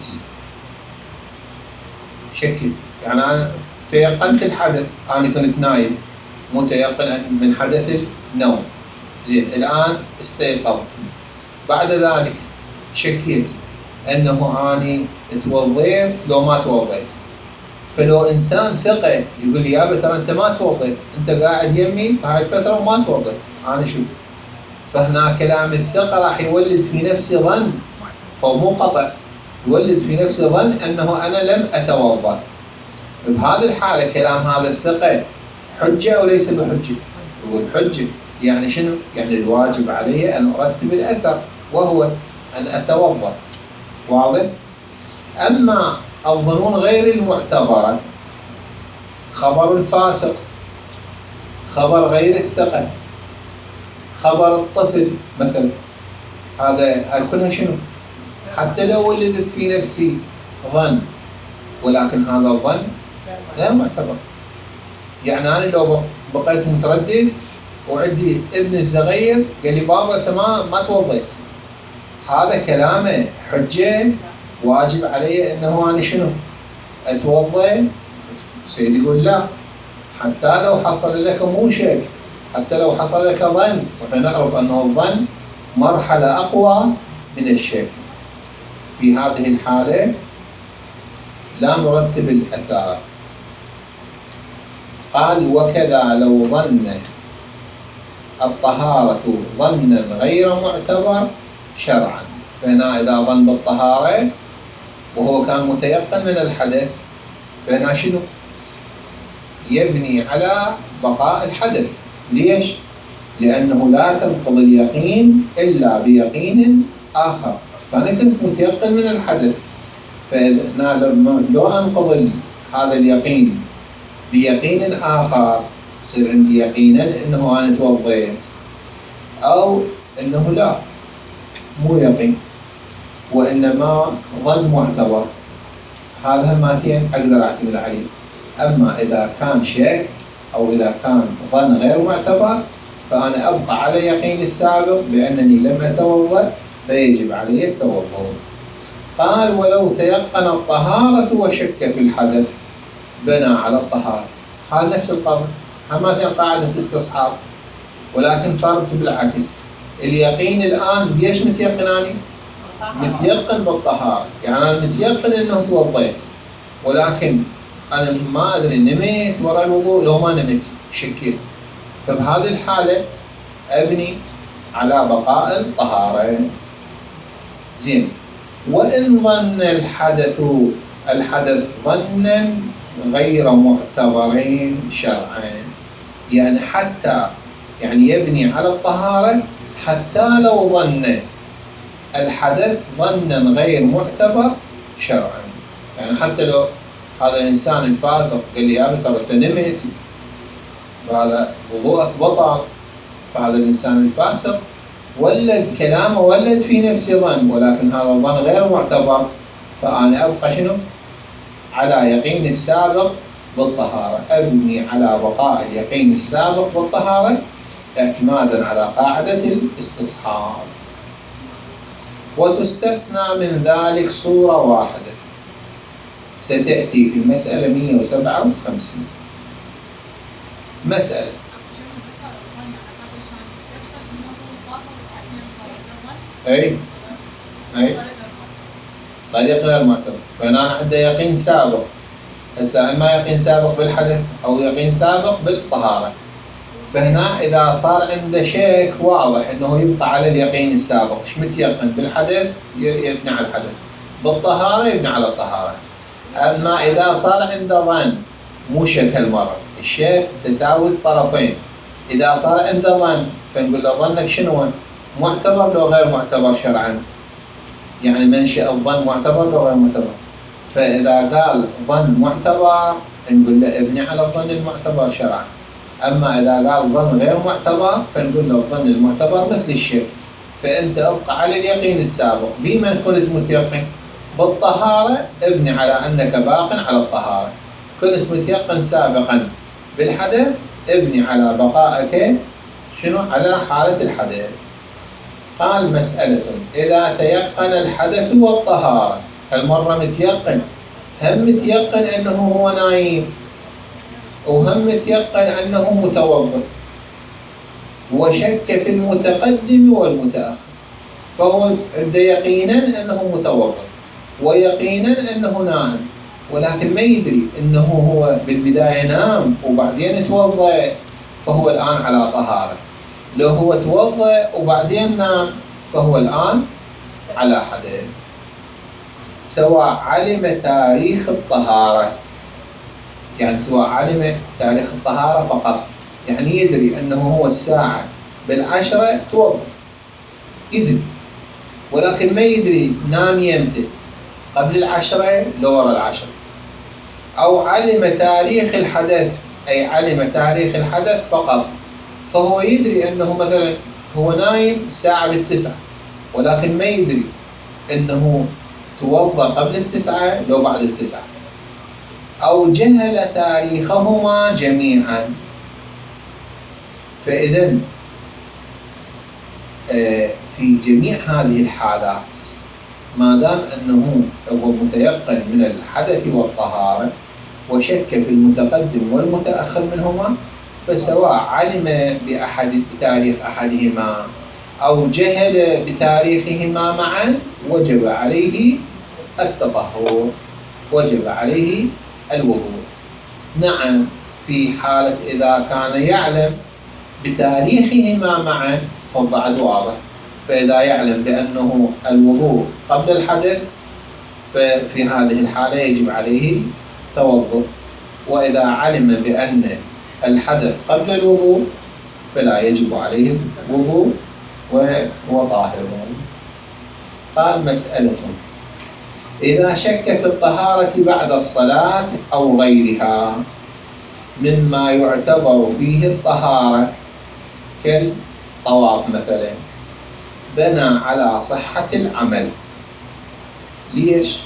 شكيت يعني أنا تيقنت الحدث، أنا كنت نايم متيقن من حدث النوم، زين الآن استيقظت، بعد ذلك شكيت أنه أنا توضيت لو ما توضيت. فلو إنسان ثقة يقول لي يابا ترى أنت ما توضيت، أنت قاعد يمي هاي الفترة وما توضيت، أنا شو؟ فهنا كلام الثقة راح يولد في نفسي ظن، هو مو قطع، يولد في نفسي ظن أنه أنا لم أتوضأ. بهذه الحالة كلام هذا الثقة حجة أو ليس بحجة؟ يقول حجة. يعني شنو؟ يعني الواجب علي أن أرتب الأثر وهو أن أتوضأ. واضح؟ أما الظنون غير المعتبرة خبر الفاسق، خبر غير الثقة، خبر الطفل مثلا، هذا كلها شنو؟ حتى لو ولدت في نفسي ظن ولكن هذا الظن لا معتبر. يعني أنا لو بقيت متردد وعندي ابن الصغير قال لي بابا أنت ما ما توضيت، هذا كلامه حجة، واجب علي أنه أنا شنو؟ أتوضأ. سيدي يقول لا، حتى لو حصل لك مو شك، حتى لو حصل لك ظن، ونحن نعرف أنه الظن مرحلة أقوى من الشك، في هذه الحالة لا نرتب الأثار. قال وكذا لو ظن الطهارة ظنا غير معتبر شرعا، فهنا إذا ظن بالطهارة وهو كان متيقن من الحدث فهنا شنو؟ يبني على بقاء الحدث. ليش؟ لأنه لا تنقض اليقين إلا بيقين آخر، فأنا كنت متيقن من الحدث، فهنا لو أنقض هذا اليقين بيقين آخر يصير عندي يقينا أنه أنا توضيت، أو أنه لا مو يقين وإنما ظن معتبر، هذا همتين أقدر أعتمد عليه. أما إذا كان شك أو إذا كان ظن غير معتبر فأنا أبقى على يقين السابق بأنني لم أتوضأ، فيجب علي التوضؤ. قال ولو تيقن الطهارة وشك في الحدث بنى على الطهارة. هذا نفس القضية، همتين قاعدة استصحاب، ولكن صارت بالعكس. اليقين الآن بيش متيقناني؟ متيقن بالطهارة، يعني أنا متيقن أنه توضيت، ولكن أنا ما أدري نميت وراء الوضوء لو ما نميت، شكيت. فبهذه الحالة أبني على بقاء الطهارة. زين. وإن ظن الحدث الحدث ظنا غير معتبرين شرعا، يعني حتى يعني يبني على الطهارة حتى لو ظن الحدث ظنا غير معتبر شرعا. يعني حتى لو هذا الإنسان الفاسق قال لي يا ترى أنت نمت وهذا وضوءك بطل، فهذا الإنسان الفاسق ولد كلامه ولد في نفسي ظن، ولكن هذا الظن غير معتبر، فأنا أبقى شنو؟ على يقين السابق بالطهارة، أبني على بقاء اليقين السابق بالطهارة اعتمادا على قاعدة الاستصحاب. وتستثنى من ذلك صورة واحدة ستأتي في المسألة مئة وسبعة وخمسين. مسألة أي أي طريق غير معتبر، بناء عنده يقين سابق. هسه إما يقين سابق بالحدث أو يقين سابق بالطهارة، فهنا إذا صار عنده شك واضح أنه يبقى على اليقين السابق. إيش متيقن؟ بالحدث يبني على الحدث، بالطهارة يبني على الطهارة. أما إذا صار عنده ظن، مو شك هالمرة، الشك تساوي الطرفين. إذا صار عنده ظن فنقول له ظنك شنو؟ معتبر لو غير معتبر شرعا؟ يعني منشأ الظن معتبر لو غير معتبر. فإذا قال ظن معتبر نقول له ابني على الظن المعتبر شرعا. أما إذا قال ظن غير معتبر فنقول له الظن المعتبر مثل الشك، فأنت ابقى على اليقين السابق. بما كنت متيقن بالطهارة ابني على أنك باق على الطهارة. كنت متيقن سابقا بالحدث ابني على بقائك شنو؟ على حالة الحدث. قال مسألة إذا تيقن الحدث والطهارة، المرة متيقن، هم متيقن أنه هو نايم وهم متيقن أنه متوضئ، وشك في المتقدم والمتأخر، فهو عنده يقينا أنه متوضئ ويقينا أنه نائم، ولكن ما يدري أنه هو بالبداية نام وبعدين توضئ، فهو الآن على طهارة. لو هو توضئ وبعدين نام فهو الآن على حدث، سواء علم تاريخ الطهارة، يعني سواء علم تاريخ الطهارة فقط، يعني يدري أنه هو الساعة بالعشرة توضئ، يدري، ولكن ما يدري نام يمتى، قبل العشرة لو وراء العشرة. أو علم تاريخ الحدث، أي علم تاريخ الحدث فقط، فهو يدري أنه مثلا هو نايم الساعة بالتسعة، ولكن ما يدري أنه توضأ قبل التسعة لو بعد التسعة. أو جهل تاريخهما جميعا. فإذا في جميع هذه الحالات ما دام أنه هو متيقن من الحدث والطهارة وشك في المتقدم والمتأخر منهما، فسواء علم بأحد بتاريخ أحدهما أو جهل بتاريخهما معا وجب عليه التطهر، وجب عليه الوضوء. نعم، في حالة إذا كان يعلم بتاريخهما معا فبعد واضح، فإذا يعلم بأنه الوضوء قبل الحدث ففي هذه الحالة يجب عليه توضؤ، وإذا علم بأن الحدث قبل الوضوء فلا يجب عليه الوضوء وهو طاهر. قال مسألة إذا شك في الطهارة بعد الصلاة أو غيرها مما يعتبر فيه الطهارة كالطواف مثلا، بنى على صحة العمل. ليش؟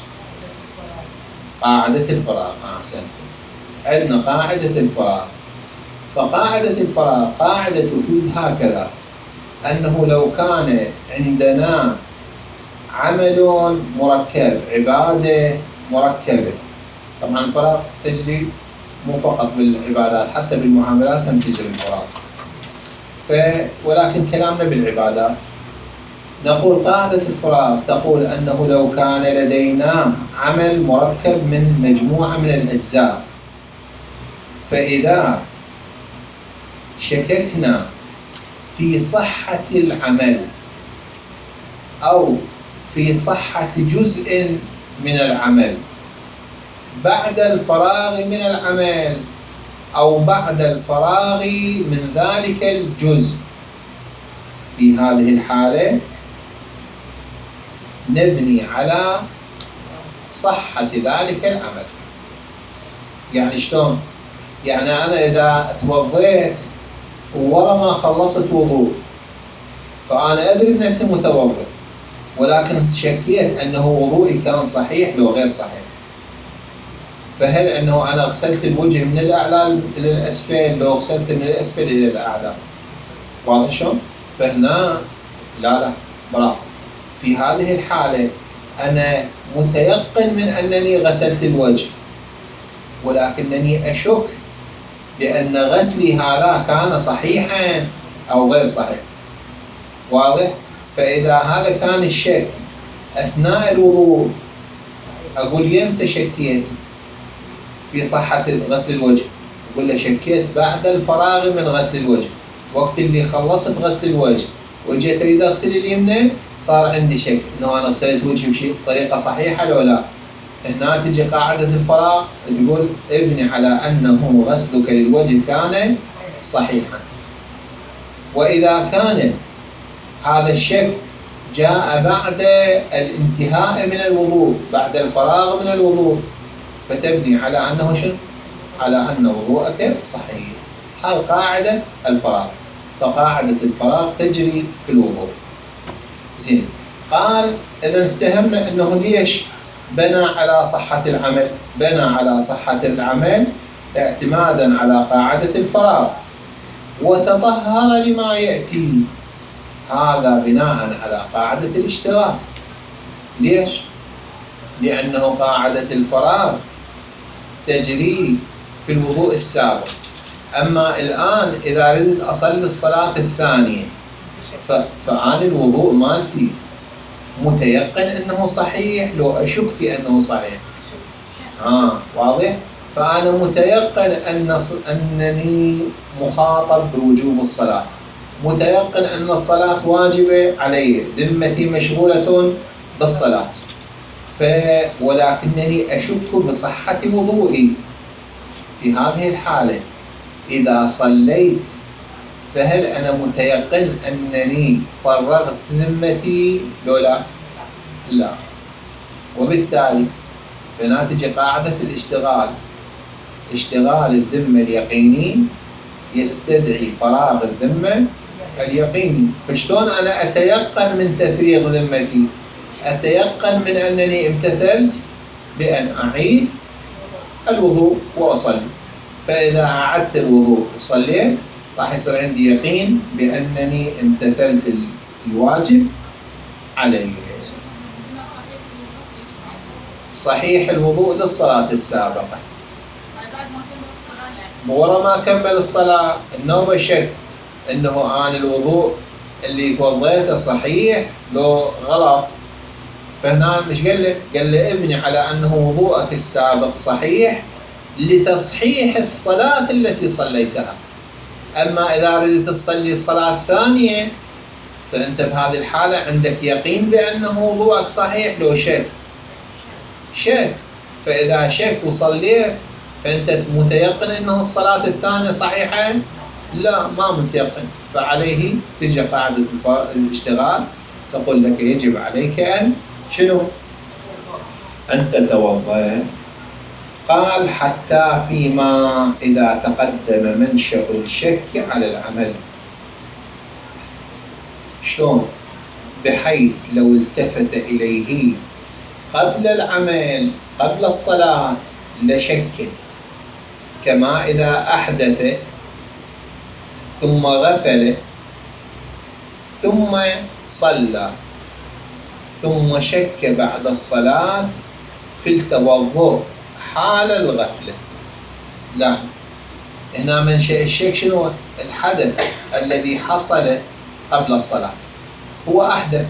قاعدة الفراغ. أحسنتم، عندنا قاعدة الفراغ. فقاعدة الفراغ قاعدة تفيد هكذا، أنه لو كان عندنا عمل مركب، عبادة مركبة، طبعا الفراغ تجري مو فقط بالعبادات، حتى بالمعاملات هم تجري الفراغ، ف ولكن كلامنا بالعبادات. نقول قاعدة الفراغ تقول أنه لو كان لدينا عمل مركب من مجموعة من الأجزاء، فإذا شككنا في صحة العمل أو في صحة جزء من العمل بعد الفراغ من العمل أو بعد الفراغ من ذلك الجزء، في هذه الحالة نبني على صحة ذلك العمل. يعني شلون؟ يعني أنا إذا توضيت وورا ما خلصت وضوء فأنا أدري بنفسي متوضئ، ولكن شكيت أنه وضوئي كان صحيح لو غير صحيح، فهل أنه أنا غسلت الوجه من الأعلى إلى الأسفل لو غسلت من الأسفل إلى الأعلى؟ واضح شلون؟ فهنا لا لا برافو. في هذه الحالة أنا متيقن من أنني غسلت الوجه، ولكنني أشك بأن غسلي هذا كان صحيحا أو غير صحيح. واضح؟ فإذا هذا كان الشك أثناء الوضوء، أقول يمتى شكيت في صحة غسل الوجه؟ أقول له شكيت بعد الفراغ من غسل الوجه، وقت اللي خلصت غسل الوجه وجيت أريد أغسل اليمنى صار عندي شك إنه أنا غسلت وجهي بطريقة صحيحة لو لا. هنا تجي قاعدة الفراغ تقول ابني على أنه غسلك للوجه كان صحيحا. وإذا كان هذا الشك جاء بعد الانتهاء من الوضوء، بعد الفراغ من الوضوء، فتبني على أنه شنو؟ على أن وضوءك صحيح. هذه قاعدة الفراغ، فقاعدة الفراغ تجري في الوضوء. زين، قال إذا افتهمنا أنه ليش بنى على صحة العمل؟ بنى على صحة العمل اعتمادا على قاعدة الفراغ، وتطهر لما يأتي، هذا بناء على قاعدة الاشتراك. ليش؟ لأنه قاعدة الفراغ تجري في الوضوء السابق. أما الآن إذا ردت أصلي الصلاة الثانية فأنا الوضوء مالتي متيقن أنه صحيح لو أشك في أنه صحيح. آه واضح؟ فأنا متيقن أن أنني مخاطب بوجوب الصلاة، متيقن أن الصلاة واجبة علي، ذمتي مشغولة بالصلاة، ف ولكنني أشك بصحة وضوئي. في هذه الحالة إذا صليت فهل أنا متيقن أنني فرغت ذمتي لو لا؟ لا. وبالتالي فناتج قاعدة الاشتغال، اشتغال الذمة اليقيني يستدعي فراغ الذمة اليقيني. فشلون أنا أتيقن من تفريغ ذمتي؟ أتيقن من أنني امتثلت بأن أعيد الوضوء وأصلي. فإذا أعدت الوضوء وصليت راح يصير عندي يقين بأنني امتثلت الواجب علي. صحيح الوضوء للصلاة السابقة، ورا ما كمل الصلاة النوبة شك إنه أنا الوضوء اللي توضيته صحيح لو غلط. فهنا مش قال له؟ قال له ابني على أنه وضوءك السابق صحيح لتصحيح الصلاة التي صليتها. أما إذا أردت تصلي الصلاة الثانية فأنت بهذه الحالة عندك يقين بأنه وضوءك صحيح لو شك شك. فإذا شك وصليت فأنت متيقن أنه الصلاة الثانية صحيحة؟ لا، ما متيقن. فعليه تجي قاعدة الاشتغال تقول لك يجب عليك أن شنو؟ أن تتوضأ. قال حتى فيما إذا تقدم منشأ الشك على العمل. شلون؟ بحيث لو التفت إليه قبل العمل قبل الصلاة لشك، كما إذا أحدث ثم غفل ثم صلى ثم شك بعد الصلاة في التوضؤ حال الغفلة. لا، هنا منشأ الشك شنو؟ الحدث الذي حصل قبل الصلاة، هو أحدث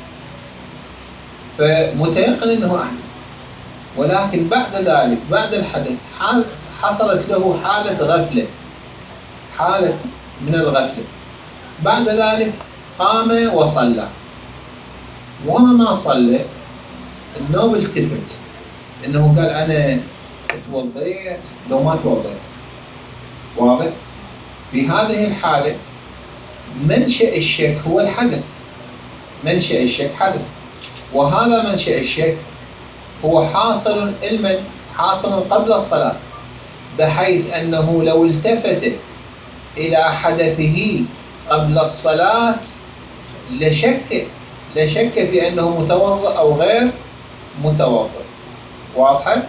فمتيقن أنه أحدث، ولكن بعد ذلك بعد الحدث حال حصلت له حالة غفلة، حالة من الغفلة. بعد ذلك قام وصلى، وما صلى النوم التفت انه قال انا توضيت لو ما توضيت. واضح؟ في هذه الحالة منشأ الشك هو الحدث، منشأ الشك حدث، وهذا منشأ الشك هو حاصل علما حاصل قبل الصلاة، بحيث أنه لو التفت إلى حدثه قبل الصلاة لشك لشك في أنه متوضأ أو غير متوضأ. واضحة؟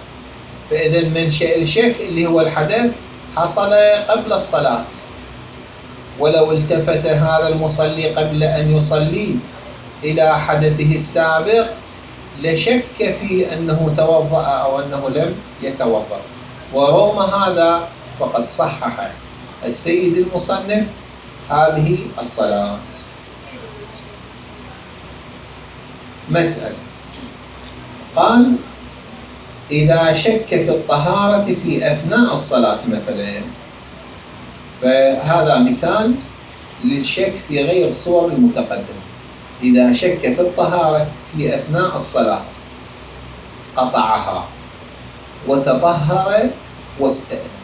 فإذا منشأ الشك اللي هو الحدث حصل قبل الصلاة، ولو التفت هذا المصلي قبل أن يصلي إلى حدثه السابق لشك في أنه توضأ أو أنه لم يتوضأ. ورغم هذا فقد صحح السيد المصنف هذه الصلاة. مسألة، قال إذا شك في الطهارة في أثناء الصلاة مثلا، فهذا مثال للشك في غير صور المتقدم. إذا شك في الطهارة في أثناء الصلاة قطعها وتطهر واستأنف،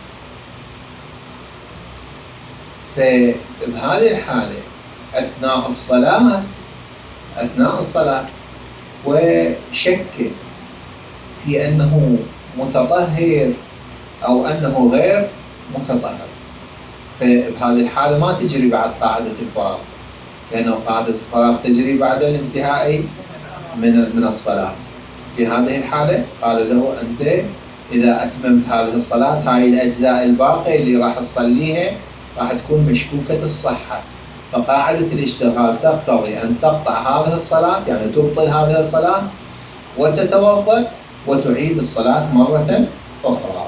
فبهذه الحالة أثناء الصلاة أثناء الصلاة وشك في أنه متطهر أو أنه غير متطهر، فبهذه الحالة ما تجري بعد قاعدة الفراغ، لأنه قاعدة الفراغ تجري بعد الانتهاء من من الصلاة. في هذه الحالة قال له أنت إذا أتممت هذه الصلاة هاي الأجزاء الباقية اللي راح تصليها راح تكون مشكوكة الصحة، فقاعدة الاشتغال تقتضي أن تقطع هذه الصلاة، يعني تبطل هذه الصلاة وتتوضأ وتعيد الصلاة مرة أخرى.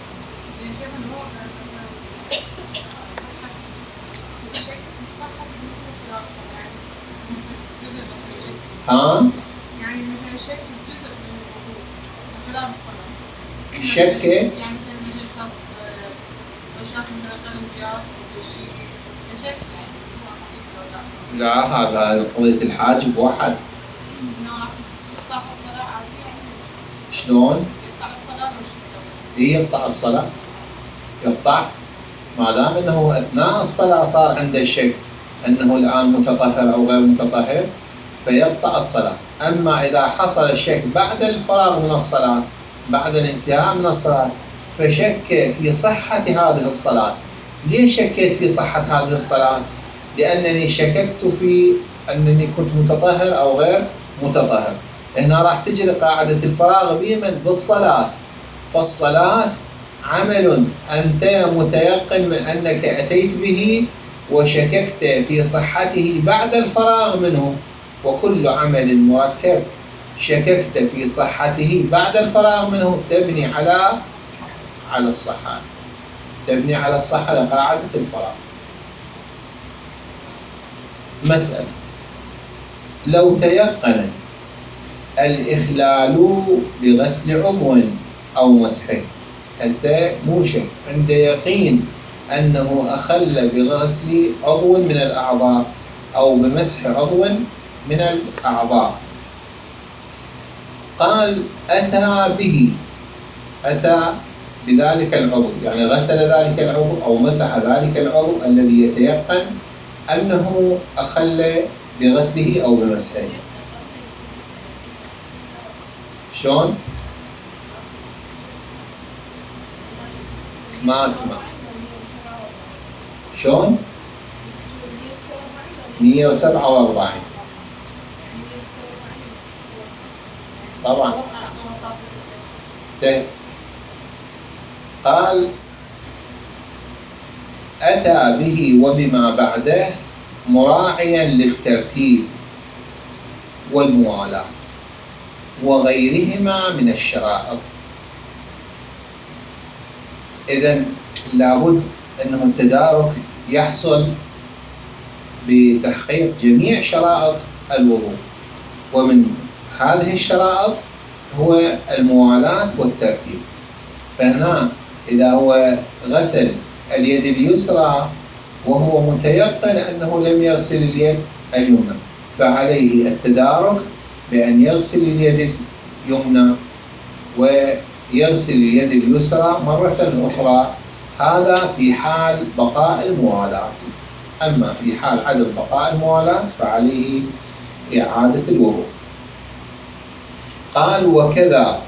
ها؟ يعني مثلا شك جزء من الوضوء خلال الصلاة. شك يعني مثلا مثل كف وشاف مثلا قلم جاف وشيء شك يعني هو صحيح ولا لا، هذا قضية الحاجب واحد. إنه راح يقطع الصلاة عادي يعني. شلون؟ يقطع الصلاة وش يسوي؟ إيه يقطع الصلاة؟ يقطع ما دام أنه أثناء الصلاة صار عنده الشك أنه الآن متطهر أو غير متطهر فيقطع الصلاة. أما إذا حصل الشك بعد الفراغ من الصلاة بعد الانتهاء من الصلاة فشك في صحة هذه الصلاة. ليش شكيت في صحة هذه الصلاة؟ لأنني شككت في أنني كنت متطهر أو غير متطهر. هنا راح تجري قاعدة الفراغ بمن؟ بالصلاة. فالصلاة عمل أنت متيقن من أنك أتيت به وشككت في صحته بعد الفراغ منه، وكل عمل مركب شككت في صحته بعد الفراغ منه تبني على على الصحة تبني على الصحة لقاعدة الفراغ. مسألة، لو تيقن الإخلال بغسل عضو أو مسحه، هسه مو شك عنده يقين أنه أخل بغسل عضو من الأعضاء أو بمسح عضو من الأعضاء، قال أتى به أتى بذلك العضو، يعني غسل ذلك العضو أو مسح ذلك العضو الذي يتيقن أنه أخل بغسله أو بمسحه. شلون؟ ما أسمع. شلون؟ مئة وسبعة وأربعين طبعا. قال أتى به وبما بعده مراعيا للترتيب والموالاة وغيرهما من الشرائط. إذن لابد أنه التدارك يحصل بتحقيق جميع شرائط الوضوء، ومن هذه الشرائط هو الموالاة والترتيب. فهنا إذا هو غسل اليد اليسرى وهو متيقن أنه لم يغسل اليد اليمنى فعليه التدارك بأن يغسل اليد اليمنى ويغسل اليد اليسرى مرة أخرى، هذا في حال بقاء الموالاة. أما في حال عدم بقاء الموالاة فعليه إعادة الوضوء. قال وكذا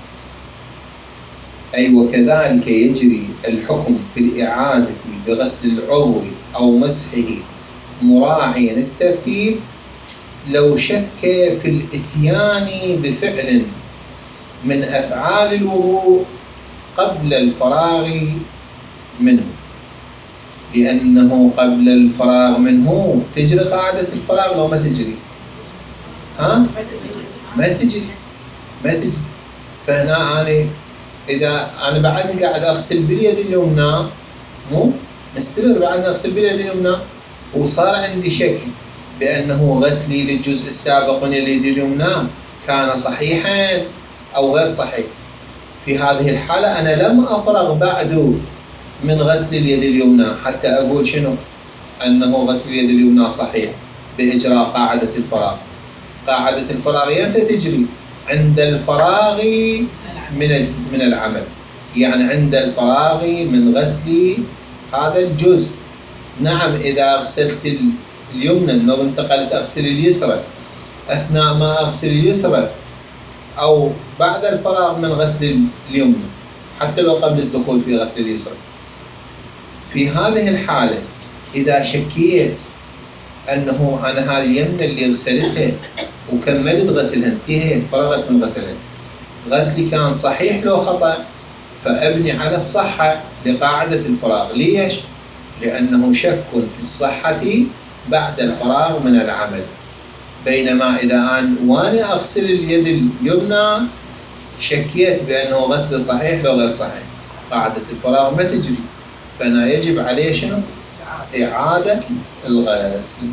أي وكذلك يجري الحكم في الإعادة بغسل العضو أو مسحه مراعيا الترتيب لو شك في الإتيان بفعل من أفعال الوضوء قبل الفراغ منه. لأنه قبل الفراغ منه تجري قاعدة الفراغ لو ما تجري؟ ها؟ ما تجري ما تجري. فهنا أنا إذا أنا بعدني قاعد أغسل باليد اليمنى، مو مستمر بعدني أغسل باليد اليمنى، وصار عندي شك بأنه غسلي للجزء السابق من اليد اليمنى كان صحيحا أو غير صحيح. في هذه الحالة أنا لم أفرغ بعد من غسل اليد اليمنى حتى أقول شنو؟ أنه غسل اليد اليمنى صحيح بإجراء قاعدة الفراغ. قاعدة الفراغ يمتى تجري؟ عند الفراغ من من العمل، يعني عند الفراغ من غسل هذا الجزء. نعم إذا غسلت اليمنى لو انتقلت أغسل اليسرى أثناء ما أغسل اليسرى أو بعد الفراغ من غسل اليمنى حتى لو قبل الدخول في غسل اليسرى، في هذه الحالة إذا شكيت أنه أنا هذه اليمنى اللي غسلتها وكملت غسلها انتهيت فرغت من غسلها، غسلي كان صحيح لو خطأ، فأبني على الصحة لقاعدة الفراغ. ليش؟ لأنه شك في الصحة بعد الفراغ من العمل. بينما إذا أنا وأنا أغسل اليد اليمنى شكيت بأنه غسل صحيح لو غير صحيح، قاعدة الفراغ ما تجري، فأنا يجب عليه شنو؟ إعادة الغسل.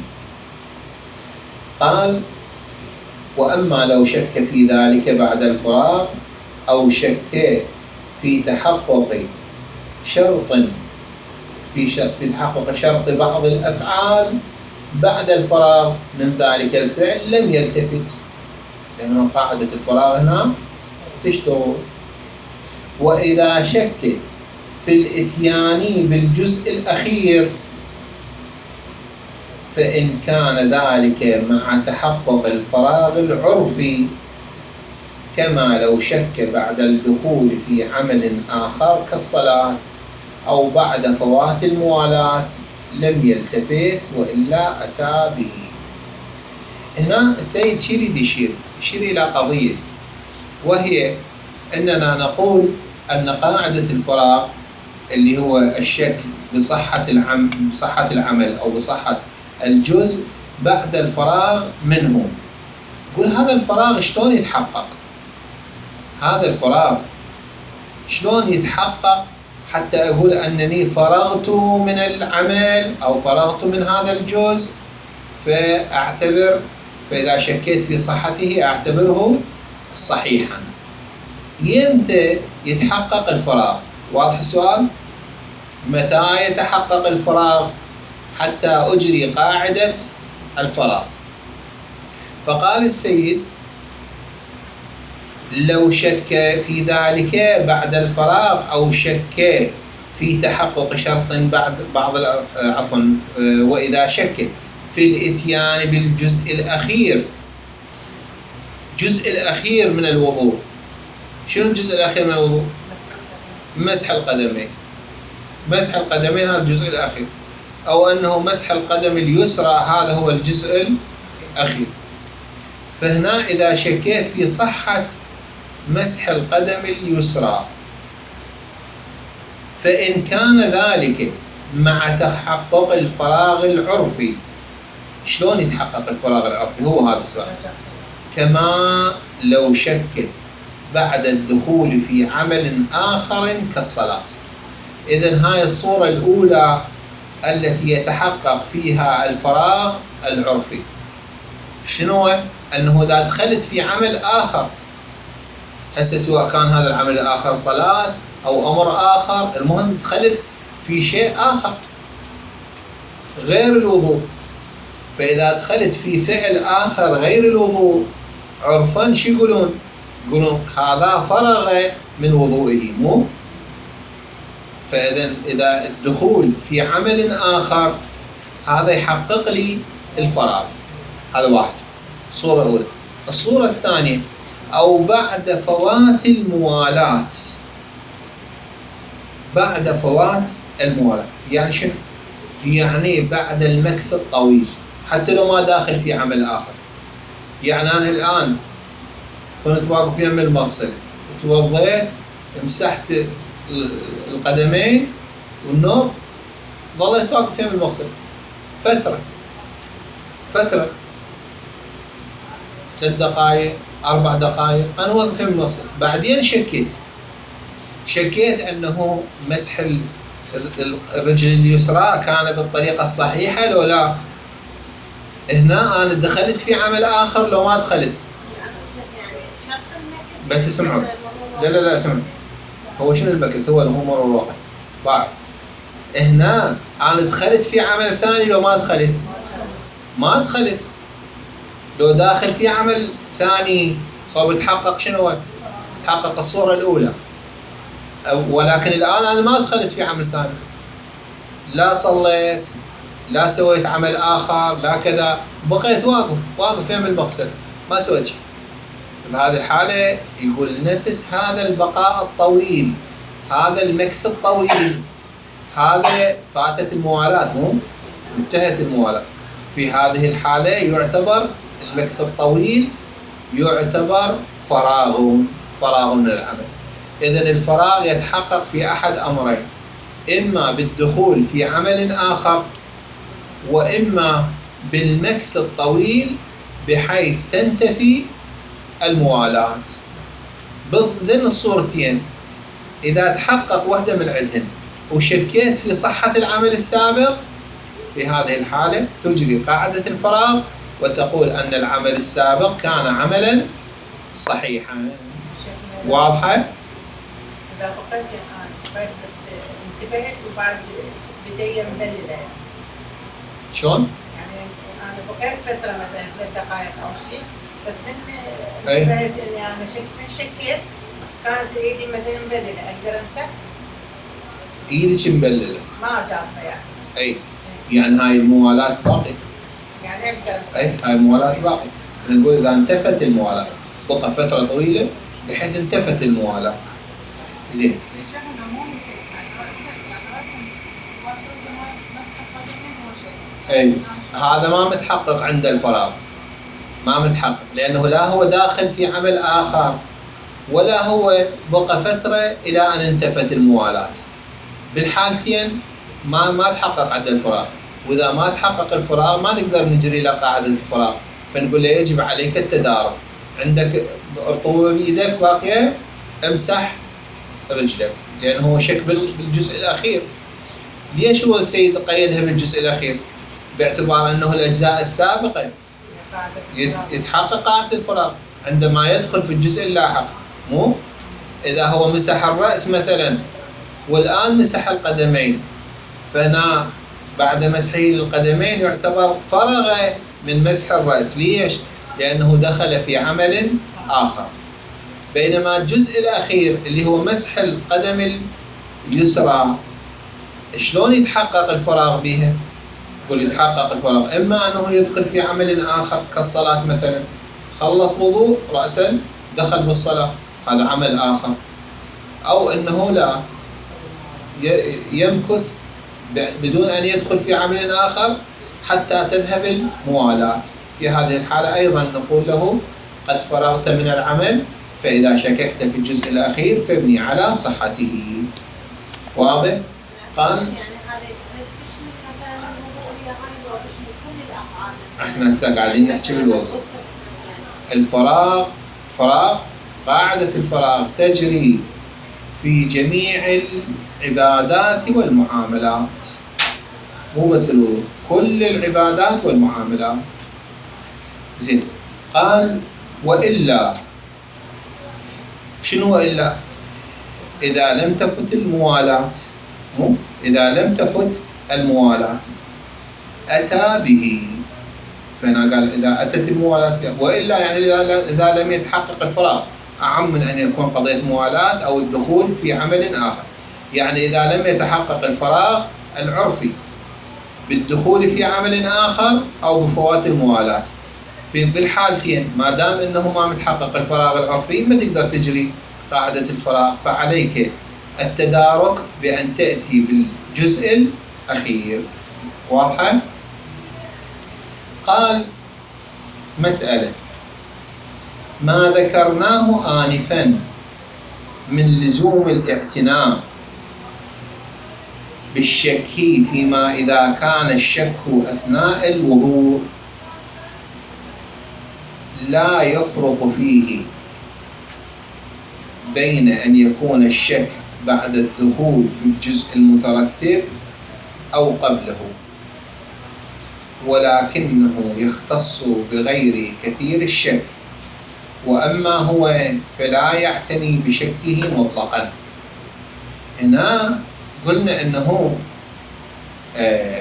قال: وأما لو شك في ذلك بعد الفراغ أو شك في تحقق شرط في شرط في تحقق شرط بعض الأفعال بعد الفراغ من ذلك الفعل لم يلتفت، لأنه قاعدة الفراغ هنا تشتغل. وإذا شك في الإتيان بالجزء الأخير فإن كان ذلك مع تحقق الفراغ العرفي، كما لو شك بعد الدخول في عمل آخر كالصلاة أو بعد فوات الموالاة لم يلتفت وإلا أتى به. هنا السيد شو يريد يشير؟ يشير إلى قضية، وهي أننا نقول أن قاعدة الفراغ اللي هو الشك بصحة العمل بصحة العمل أو بصحة الجزء بعد الفراغ منه. يقول هذا الفراغ شلون يتحقق؟ هذا الفراغ شلون يتحقق حتى أقول أنني فرغت من العمل أو فرغت من هذا الجزء فأعتبر، فإذا شكيت في صحته أعتبره صحيحا. يمتى يتحقق الفراغ؟ واضح السؤال؟ متى يتحقق الفراغ حتى أجري قاعدة الفراغ؟ فقال السيد: لو شك في ذلك بعد الفراغ أو شك في تحقق شرط بعد بعض عفوا وإذا شك في الإتيان بالجزء الأخير. الجزء الأخير من الوضوء، شنو الجزء الأخير من الوضوء؟ مسح القدمين. مسح القدمين هذا الجزء الأخير، أو أنه مسح القدم اليسرى هذا هو الجزء الأخير. فهنا إذا شكيت في صحة مسح القدم اليسرى فإن كان ذلك مع تحقق الفراغ العرفي. شلون يتحقق الفراغ العرفي؟ هو هذا السؤال. كما لو شك بعد الدخول في عمل آخر كالصلاة. إذن هاي الصورة الأولى التي يتحقق فيها الفراغ العرفي. شنو؟ أنه إذا دخلت في عمل آخر، هسه سواء كان هذا العمل الآخر صلاة أو أمر آخر، المهم دخلت في شيء آخر غير الوضوء. فإذا دخلت في فعل آخر غير الوضوء عرفاً شو يقولون؟ يقولون هذا فرغ من وضوئه، مو؟ فإذا إذا الدخول في عمل آخر هذا يحقق لي الفراغ. هذا واحد، الصورة الأولى. الصورة الثانية: أو بعد فوات الموالاة. بعد فوات الموالاة يعني شنو؟ يعني بعد المكث الطويل حتى لو ما داخل في عمل آخر. يعني أنا الآن كنت واقف يم المغسلة، توضيت، مسحت القدمين والنوم، ظليت واقف فيها بالمغسل فترة فترة ثلاث دقائق أربع دقائق أنا واقف فيها بالمغسل. بعدين شكيت شكيت أنه مسح الرجل اليسرى كان بالطريقة الصحيحة لو لا. هنا أنا دخلت في عمل آخر لو ما دخلت. بس اسمعوا، لا لا لا اسمعوا، هو شنو المكث؟ هو هو مر الواقع بعد. هنا أنا دخلت في عمل ثاني لو ما دخلت ما دخلت. لو داخل في عمل ثاني خو بتحقق شنو؟ تحقق الصورة الأولى. ولكن الآن أنا ما دخلت في عمل ثاني، لا صليت لا سويت عمل آخر لا كذا، بقيت واقف واقف فيها بالمغسل ما سويت شيء. بهذه الحالة يقول نفس هذا البقاء الطويل، هذا المكث الطويل، هذا فاتت الموالاة، مو انتهت الموالاة. في هذه الحالة يعتبر المكث الطويل يعتبر فراغ فراغ من العمل. إذن الفراغ يتحقق في أحد أمرين، إما بالدخول في عمل آخر، وإما بالمكث الطويل بحيث تنتفي الموالاة. ضمن الصورتين إذا تحقق واحدة من عندهن وشكيت في صحة العمل السابق، في هذه الحالة تجري قاعدة الفراغ وتقول أن العمل السابق كان عملا صحيحا. واضحة؟ إذا فقدت الآن بقيت بس انتبهت وبعد بداية مبللة. شلون؟ يعني أنا بقيت فترة مثلا ثلاث دقائق أو شيء، بس من أي. انتبهت إني أنا شك من شكيت كانت إيدي مثلا مبللة، أقدر أمسح؟ إيدك مبللة. ما جافة يعني. أي. يعني هاي الموالاة باقي. يعني أقدر أمسح. أي هاي الموالاة باقي. نقول إذا انتفت الموالاة بقى فترة طويلة بحيث انتفت الموالاة. زين. شيخنا مو مكيف يعني رأسا يعني رأسا واحدة ما مسح قدمين هو شيء. أي هذا ما متحقق عند الفراغ، ما متحقق، لأنه لا هو داخل في عمل آخر ولا هو بقى فترة إلى أن انتفت الموالاة. بالحالتين ما ما تحقق عند الفراغ. وإذا ما تحقق الفراغ ما نقدر نجري لقاعدة الفراغ، فنقول له يجب عليك التدارك. عندك رطوبة بإيدك باقية امسح رجلك، لأنه هو شك بالجزء الأخير. ليش هو السيد قيدها بالجزء الأخير؟ باعتبار أنه الأجزاء السابقة يتحقق قاعدة الفراغ عندما يدخل في الجزء اللاحق. مو إذا هو مسح الرأس مثلا والآن مسح القدمين، فهنا بعد مسحه للقدمين يعتبر فرغ من مسح الرأس. ليش؟ لأنه دخل في عمل آخر. بينما الجزء الأخير اللي هو مسح القدم اليسرى شلون يتحقق الفراغ بها؟ يقول يتحقق الفراغ إما أنه يدخل في عمل آخر كالصلاة مثلا، خلص وضوء رأسا دخل بالصلاة، هذا عمل آخر، أو أنه لا يمكث بدون أن يدخل في عمل آخر حتى تذهب الموالاة. في هذه الحالة أيضا نقول له قد فرغت من العمل، فإذا شككت في الجزء الأخير فابني على صحته. واضح؟ قال يعني هذا تشمل مثلا الوضوء هي هاي وتشمل كل الأفعال. احنا هسه قاعدين نحكي بالوضوء. الفراغ فراغ قاعدة الفراغ تجري في جميع العبادات والمعاملات، مو بس الوضوء، كل العبادات والمعاملات. زين. قال وإلا، شنو وإلا؟ إذا لم تفت الموالاة، مو إذا لم تفت الموالاة أتى به. فهنا قال إذا أتت الموالاة، وإلا يعني إذا لم يتحقق الفراغ، أعم من أن يكون قضية موالاة أو الدخول في عمل آخر. يعني إذا لم يتحقق الفراغ العرفي بالدخول في عمل آخر أو بفوات الموالاة، في بالحالتين ما دام أنه ما متحقق الفراغ العرفي ما تقدر تجري قاعدة الفراغ، فعليك التدارك بأن تأتي بالجزء الأخير. واضحة؟ قال مسألة ما ذكرناه آنفا من لزوم الاعتناء بالشك فيما إذا كان الشك أثناء الوضوء لا يفرق فيه بين أن يكون الشك بعد الدخول في الجزء المترتب أو قبله، ولكنه يختص بغير كثير الشك، وأما هو فلا يعتني بشكه مطلقا. هنا قلنا أنه آه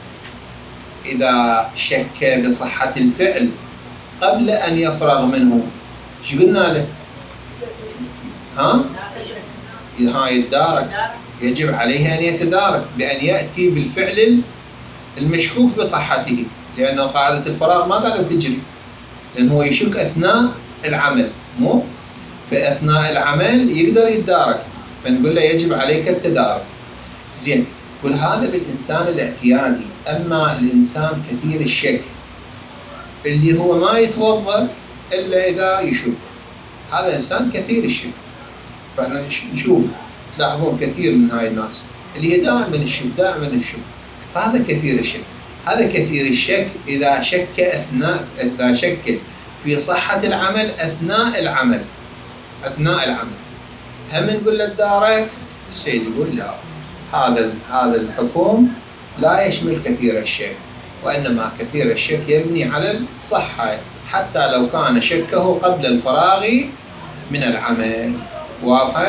إذا شك بصحة الفعل قبل أن يفرغ منه، شو قلنا له؟ ها؟ ها يتدارك، يجب عليه أن يتدارك بأن يأتي بالفعل المشكوك بصحته، لأن قاعدة الفراغ ما قالوا تجري، لأنه هو يشك أثناء العمل، مو في أثناء العمل يقدر يتدارك، فنقول له يجب عليك التدارك. زين، قل هذا بالإنسان الاعتيادي. أما الإنسان كثير الشك اللي هو ما يتوضأ إلا إذا يشك، هذا إنسان كثير الشك. فإحنا نشوف تلاحظون كثير من هاي الناس اللي هي دائما الشك دائما الشك، فهذا كثير الشك. هذا كثير الشك إذا شك أثناء إذا شك في صحة العمل أثناء العمل أثناء العمل هم نقول له تدارك؟ السيد يقول لا، هذا هذا الحكم لا يشمل كثير الشك، وإنما كثير الشك يبني على الصحة حتى لو كان شكه قبل الفراغ من العمل. واضح؟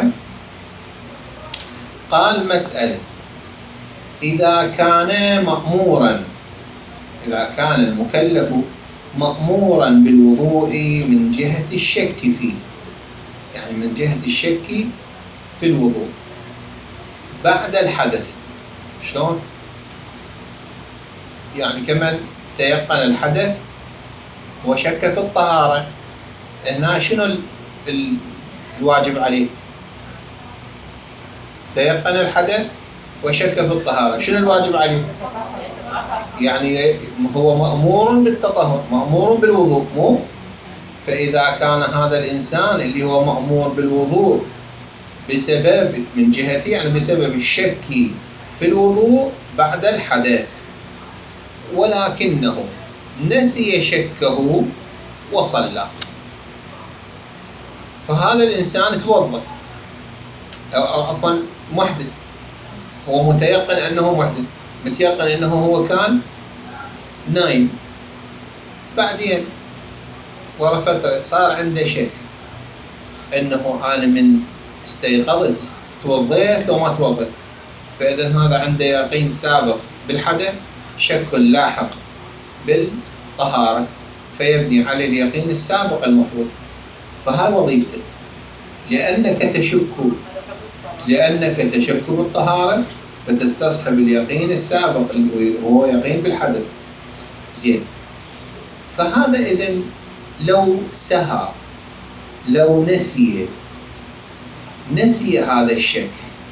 قال مسألة: إذا كان مأمورا إذا كان المكلف مأمورا بالوضوء من جهة الشك فيه، يعني من جهة الشك في الوضوء بعد الحدث. شلون؟ يعني كمن تيقن الحدث وشك في الطهارة، هنا شنو الواجب عليه؟ تيقن الحدث وشك في الطهارة، شنو الواجب عليه؟ يعني هو مأمور بالتطهر، مأمور بالوضوء، مو؟ فإذا كان هذا الإنسان اللي هو مأمور بالوضوء بسبب من جهته، يعني بسبب الشك في الوضوء بعد الحدث، ولكنه نسي شكه وصلى، فهذا الإنسان توضأ، أو عفوا محدث، هو متيقن أنه محدث، متيقن أنه هو كان نايم، بعدين ورا فترة صار عنده شك أنه أنا من استيقظت توضيت لو ما توضيت، فإذا هذا عنده يقين سابق بالحدث، شك لاحق بالطهارة، فيبني على اليقين السابق المفروض. فهذا وظيفته، لأنك تشك لأنك تشك بالطهارة فتستصحب اليقين السابق اللي هو يقين بالحدث. زين، فهذا إذن لو سهى لو نسي نسي هذا الشك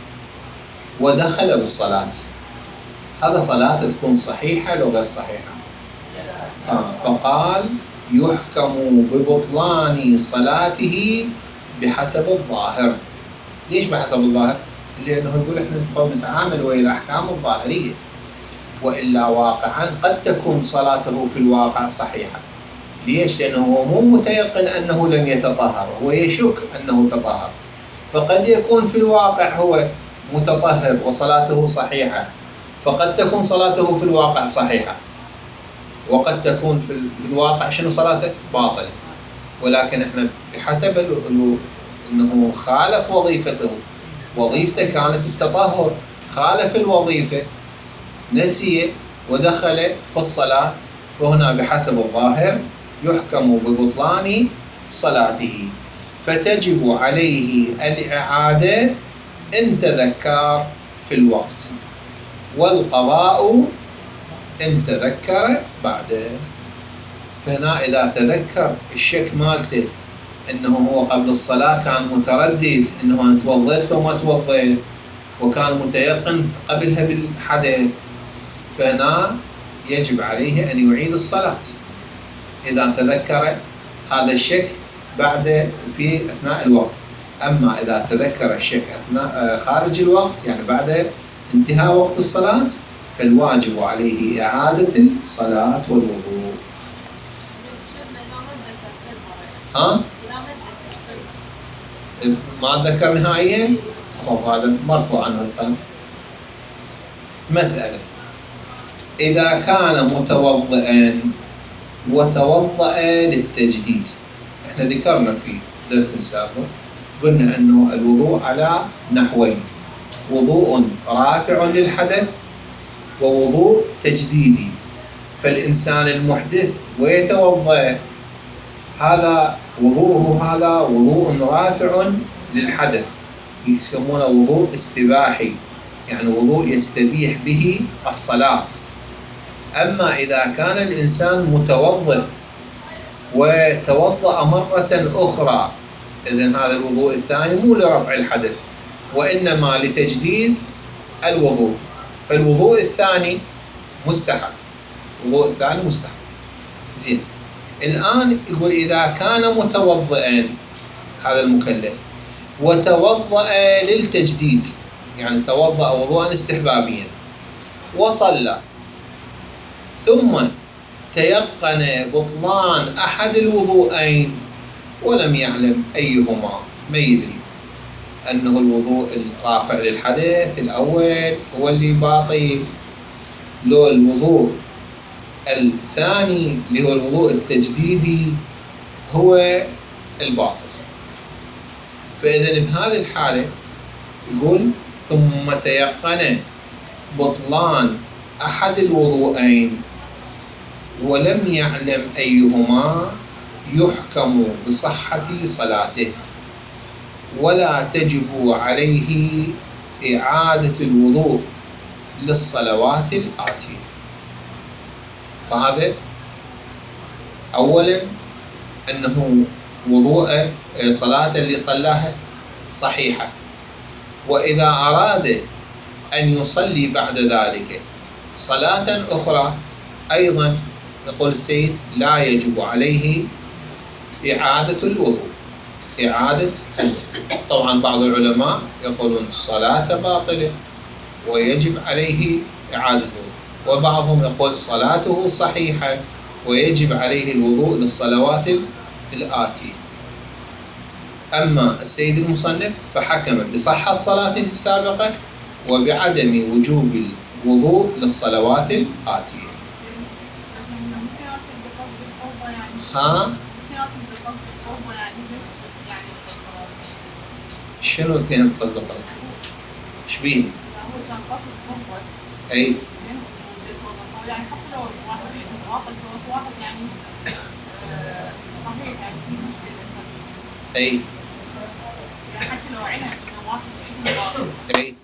ودخل بالصلاة، هذا صلاة تكون صحيحة لو غير صحيحة؟ آه. فقال يحكم ببطلان صلاته بحسب الظاهر. ليش بحسب الظاهر؟ لأنه يقول إحنا ندخل نتعامل ويا الأحكام الظاهرية، وإلا واقعا قد تكون صلاته في الواقع صحيحة. ليش؟ لأنه هو مو متيقن أنه لم يتطهر، هو يشك أنه تطهر، فقد يكون في الواقع هو متطهر وصلاته صحيحة، فقد تكون صلاته في الواقع صحيحة، وقد تكون في الواقع شنو صلاته؟ باطل. ولكن احنا بحسب انه خالف وظيفته، وظيفته كانت التطهر، خالف الوظيفة، نسي ودخل في الصلاة، فهنا بحسب الظاهر يحكم ببطلان صلاته، فتجب عليه الإعادة إن تذكر في الوقت، والقضاء إن تذكر بعده. فهنا إذا تذكر الشك مالته إنه هو قبل الصلاة كان متردد إنه أنا توضيت لو ما توضيت، وكان متيقن قبلها بالحدث، فهنا يجب عليه أن يعيد الصلاة إذا تذكر هذا الشك بعد في أثناء الوقت. أما إذا تذكر الشك أثناء خارج الوقت، يعني بعد انتهاء وقت الصلاة فالواجب عليه إعادة الصلاة والوضوء. ها؟ ما أتذكر نهائيا؟ خب هذا مرفوع عنه القلم. مسألة: إذا كان متوضئا وتوضأ للتجديد، احنا ذكرنا في درس سابق قلنا أنه الوضوء على نحوين: وضوء رافع للحدث ووضوء تجديدي. فالإنسان المحدث ويتوضأ هذا وضوءه هذا وضوء رافع للحدث، يسمونه وضوء استباحي، يعني وضوء يستبيح به الصلاة. أما إذا كان الإنسان متوضئ وتوضأ مرة أخرى، إذن هذا الوضوء الثاني مو لرفع الحدث وإنما لتجديد الوضوء، فالوضوء الثاني مستحب. الوضوء الثاني مستحب. زين، الآن يقول إذا كان متوضئا هذا المكلف وتوضأ للتجديد، يعني توضأ وضوءا استحبابيا وصلى، ثم تيقن بطلان أحد الوضوءين ولم يعلم أيهما، ما يدري أنه الوضوء الرافع للحدث الأول هو اللي باطل، لو الوضوء الثاني اللي هو الوضوء التجديدي هو الباطل. فإذن بهذه الحالة يقول ثم تيقن بطلان أحد الوضوءين ولم يعلم أيهما يحكم بصحة صلاته ولا تجب عليه إعادة الوضوء للصلوات الآتية. فهذا أولا أنه وضوء صلاة اللي صلاها صحيحة، وإذا أراد أن يصلي بعد ذلك صلاة أخرى أيضا يقول السيد لا يجب عليه إعادة الوضوء. إعادة طبعا بعض العلماء يقولون الصلاة باطلة ويجب عليه إعادة الوضوء، وبعضهم يقول صلاته صحيحة ويجب عليه الوضوء للصلوات الآتية. أما السيد المصنف فحكم بصحة الصلاة السابقة وبعدم وجوب الوضوء للصلوات الآتية. ها؟ شنو اثنين بقصد القصد؟ ايش بيه؟ اي يعني حتى لو واحد عنده واحد واحد يعني صحيح يعني في مشكلة. اي يعني حتى لو علم انه واحد عنده واحد اي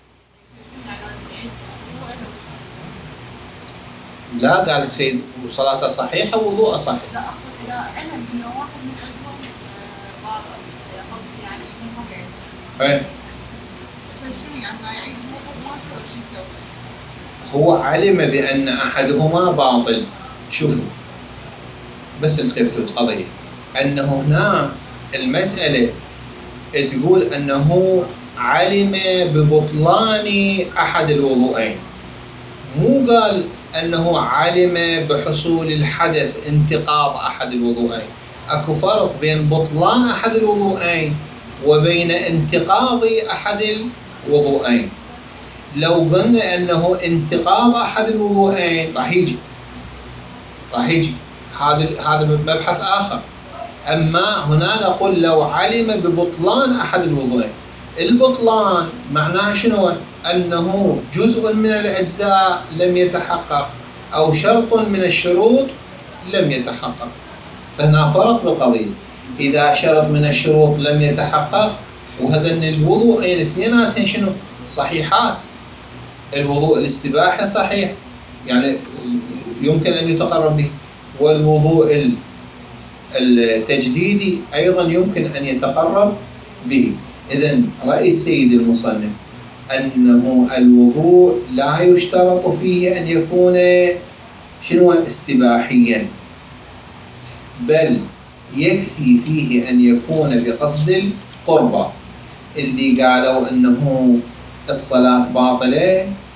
لا، قال السيد صلاته صحيحة ووضوءه صحيح. لا أقصد إذا علم إنه واحد من عندهم باطل، قصدي يعني مو صحيح. إيه. فشنو يعني يعيد الوضوء ما تسوي شو يسوي؟ هو علم بأن أحدهما باطل. شوفوا بس التفتوا القضية أنه هنا المسألة تقول أنه علم ببطلان أحد الوضوءين، مو قال أنه علم بحصول الحدث انتقاض أحد الوضوءين. أكو فرق بين بطلان أحد الوضوءين وبين انتقاض أحد الوضوءين. لو قلنا أنه انتقاض أحد الوضوءين راح يجي راح يجي هذا هذا مبحث آخر. أما هنا نقول لو علم ببطلان أحد الوضوءين، البطلان معناه شنو؟ أنه جزء من الأجزاء لم يتحقق أو شرط من الشروط لم يتحقق. فهنا فرق بالقضية، إذا شرط من الشروط لم يتحقق وهذا الوضوءين اثنيناتهن شنو؟ صحيحات. الوضوء الاستباحي صحيح يعني يمكن أن يتقرب به، والوضوء التجديدي أيضا يمكن أن يتقرب به. إذن رأي السيد المصنف أنه الوضوء لا يشترط فيه أن يكون شنو استباحيا، بل يكفي فيه أن يكون بقصد القربة. اللي قالوا أنه الصلاة باطلة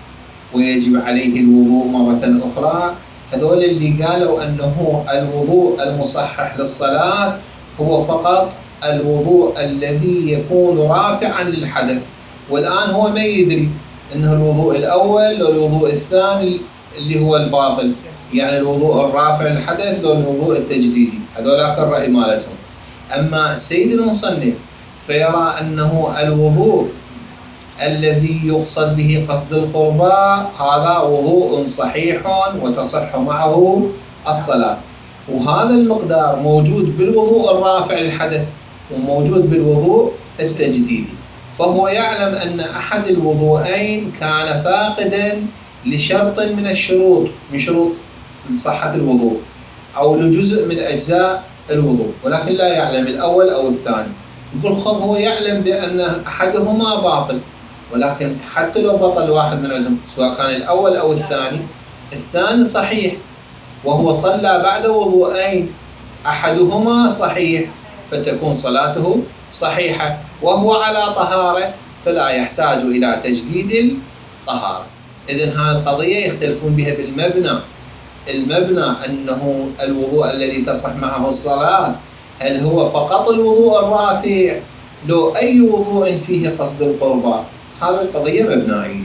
ويجب عليه الوضوء مرة أخرى. هذول اللي قالوا أنه الوضوء المصحح للصلاة هو فقط الوضوء الذي يكون رافعا للحدث، والآن هو ما يدري أنه الوضوء الأول أو الوضوء الثاني اللي هو الباطل، يعني الوضوء الرافع للحدث أو الوضوء التجديدي، هذولاك الرأي مالتهم. أما السيد المصنف فيرى أنه الوضوء الذي يقصد به قصد القربى هذا وضوء صحيح وتصح معه الصلاة، وهذا المقدار موجود بالوضوء الرافع للحدث وموجود بالوضوء التجديدي. فهو يعلم أن أحد الوضوءين كان فاقدا لشرط من الشروط من شروط صحة الوضوء أو لجزء من أجزاء الوضوء، ولكن لا يعلم الأول أو الثاني. يقول خب هو يعلم بأن أحدهما باطل، ولكن حتى لو بطل واحد من عندهم سواء كان الأول أو الثاني، الثاني صحيح وهو صلى بعد وضوءين أحدهما صحيح، فتكون صلاته صحيحة وهو على طهارة فلا يحتاج إلى تجديد الطهارة. إذن هذه القضية يختلفون بها بالمبنى. المبنى أنه الوضوء الذي تصح معه الصلاة هل هو فقط الوضوء الرافع لو أي وضوء فيه قصد القربى، هذه القضية مبنائية.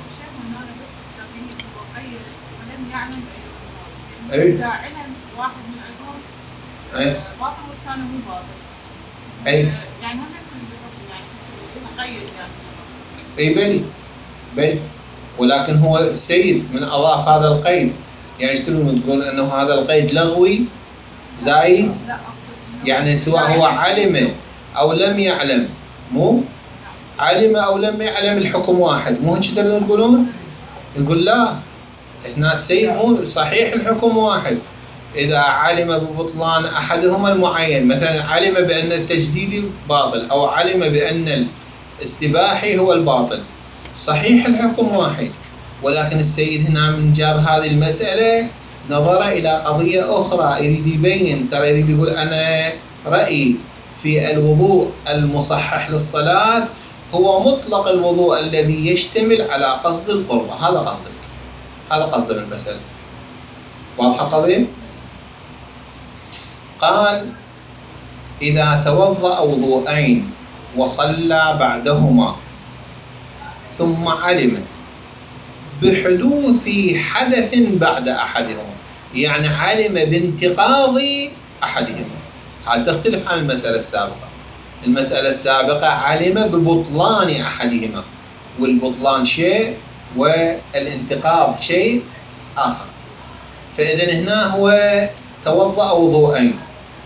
أي. إذا علم واحد من عندهم أي. باطل والثاني مو باطل. أي. يعني هم نفس الحكم يعني تقيد يعني. أي بلي بلي، ولكن هو السيد من أضاف هذا القيد، يعني يشترون تقول أنه هذا القيد لغوي زايد، لا أقصد يعني سواء هو علم أو لم يعلم، مو علم أو لم يعلم الحكم واحد، مو هيك تقدرون تقولون؟ نقول لا، هنا السيد مو صحيح الحكم واحد. إذا علم ببطلان أحدهما المعين، مثلا علم بأن التجديد باطل أو علم بأن الاستباحي هو الباطل، صحيح الحكم واحد. ولكن السيد هنا من جاب هذه المسألة نظر إلى قضية أخرى، يريد يبين، ترى يريد يقول أنا رأيي في الوضوء المصحح للصلاة هو مطلق الوضوء الذي يشتمل على قصد القربة، هذا قصده، هذا قصده من المسألة. واضحة القضية؟ قال إذا توضأ وضوءين وصلى بعدهما ثم علم بحدوث حدث بعد أحدهما، يعني علم بانتقاض أحدهما، هذا تختلف عن المسألة السابقة. المسألة السابقة علم ببطلان أحدهما، والبطلان شيء والانتقاض شيء آخر. فإذن هنا هو توضأ وضوءين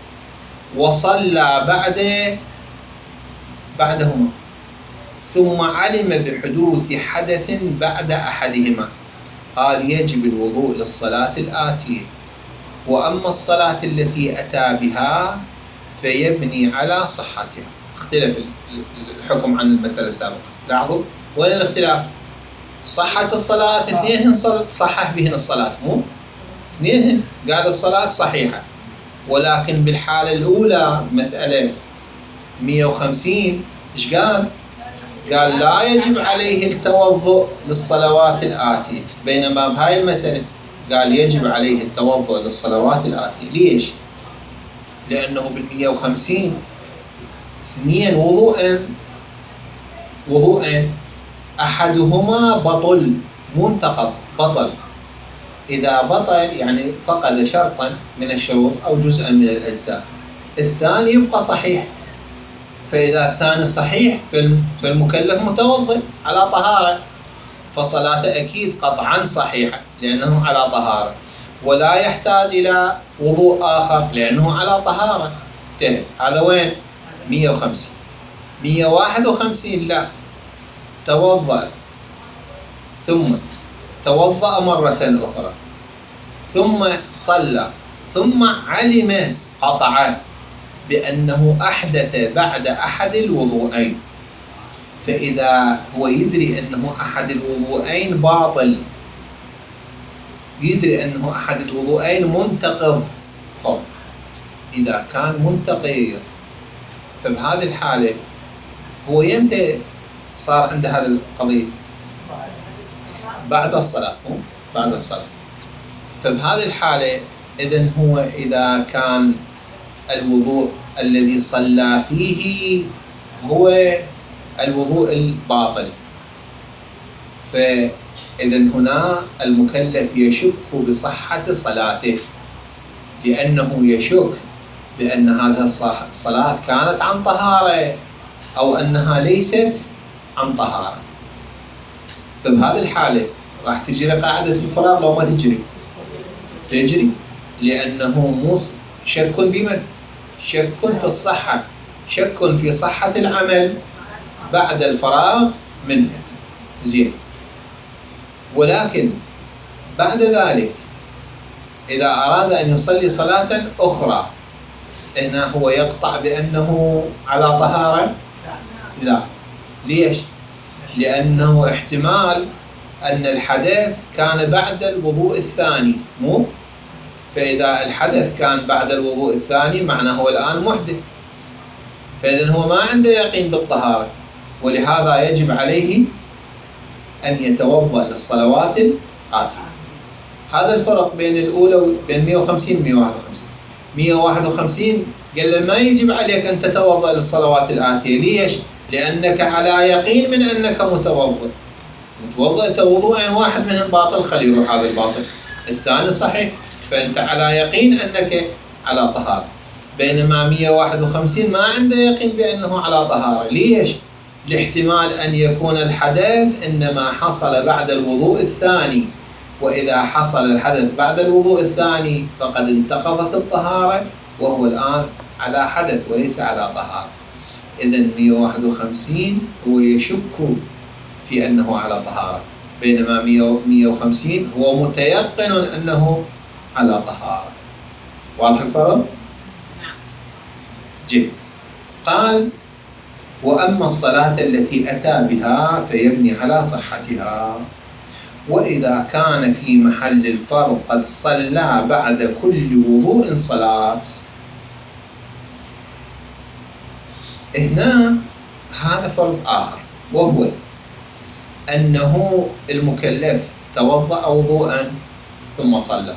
وصلى بعد بعدهما ثم علم بحدوث حدث بعد أحدهما، قال يجب الوضوء للصلاة الآتية، وأما الصلاة التي أتى بها فيبني على صحتها. اختلف الحكم عن المسألة السابقة. لاحظوا وين الاختلاف؟ صحة الصلاة اثنين صحح بهن الصلاة، مو اثنين قال الصلاة صحيحة، ولكن بالحالة الأولى مسألة مئة وخمسين إيش قال؟ قال لا يجب عليه التوضؤ للصلوات الآتية، بينما بهاي المسألة قال يجب عليه التوضؤ للصلوات الآتية. ليش؟ لأنه بالمئة وخمسين اثنين وضوءا وضوءا أحدهما بطل منتقض بطل، إذا بطل يعني فقد شرطا من الشروط أو جزءا من الأجزاء، الثاني يبقى صحيح. فإذا الثاني صحيح فالمكلف متوضئ على طهارة، فصلاته أكيد قطعا صحيحة لأنه على طهارة، ولا يحتاج إلى وضوء آخر لأنه على طهارة. هذا وين؟ مئة وخمسين. مئة وواحد وخمسين لا، توضأ ثم توضأ مرة أخرى ثم صلى ثم علم قطع بأنه أحدث بعد أحد الوضوءين، فإذا هو يدري أنه أحد الوضوءين باطل، يدري أنه أحد الوضوءين منتقض، خب إذا كان منتقض فبهذه الحالة هو يمتى صار عنده هذه القضية؟ بعد الصلاة مو بعد الصلاة. فبهذه الحالة إذن هو إذا كان الوضوء الذي صلى فيه هو الوضوء الباطل، فإذن هنا المكلف يشك بصحة صلاته، لأنه يشك بأن هذه الصلاة كانت عن طهارة أو أنها ليست عن طهارة. فبهذه الحالة راح تجري قاعدة الفراغ لو ما تجري؟ تجري، لأنه مو شك بمن؟ شك في الصحة، شك في صحة العمل بعد الفراغ منه. زين. ولكن بعد ذلك إذا أراد أن يصلي صلاة أخرى هنا هو يقطع بأنه على طهارة؟ لا. ليش؟ لأنه احتمال أن الحدث كان بعد الوضوء الثاني مو؟ فإذا الحدث كان بعد الوضوء الثاني معناه هو الآن محدث، فإذن هو ما عنده يقين بالطهارة، ولهذا يجب عليه أن يتوضأ للصلوات الآتية. هذا الفرق بين الأولى بين مئة وخمسين و مئة وواحد وخمسين. مئة وواحد وخمسين قال له ما يجب عليك أن تتوضأ للصلوات الآتية. ليش؟ لأنك على يقين من أنك متوضئ. متوضئ وضوء واحد منهم باطل، خلي يروح هذا الباطل، الثاني صحيح، فأنت على يقين أنك على طهارة. بينما مئة وواحد وخمسين ما عنده يقين بأنه على طهارة. ليش؟ لاحتمال أن يكون الحدث إنما حصل بعد الوضوء الثاني، وإذا حصل الحدث بعد الوضوء الثاني فقد انتقضت الطهارة، وهو الآن على حدث وليس على طهارة. إذن مئة وواحد وخمسين هو يشك في أنه على طهارة، بينما مئة وخمسين هو متيقن أنه على طهارة. واضح الفرق؟ جيد. قال: وأما الصلاة التي أتى بها فيبني على صحتها، وإذا كان في محل الفرض قد صلى بعد كل وضوء صلاة. هنا هذا فرض آخر، وهو أنه المكلف توضأ وضوءا ثم صلى،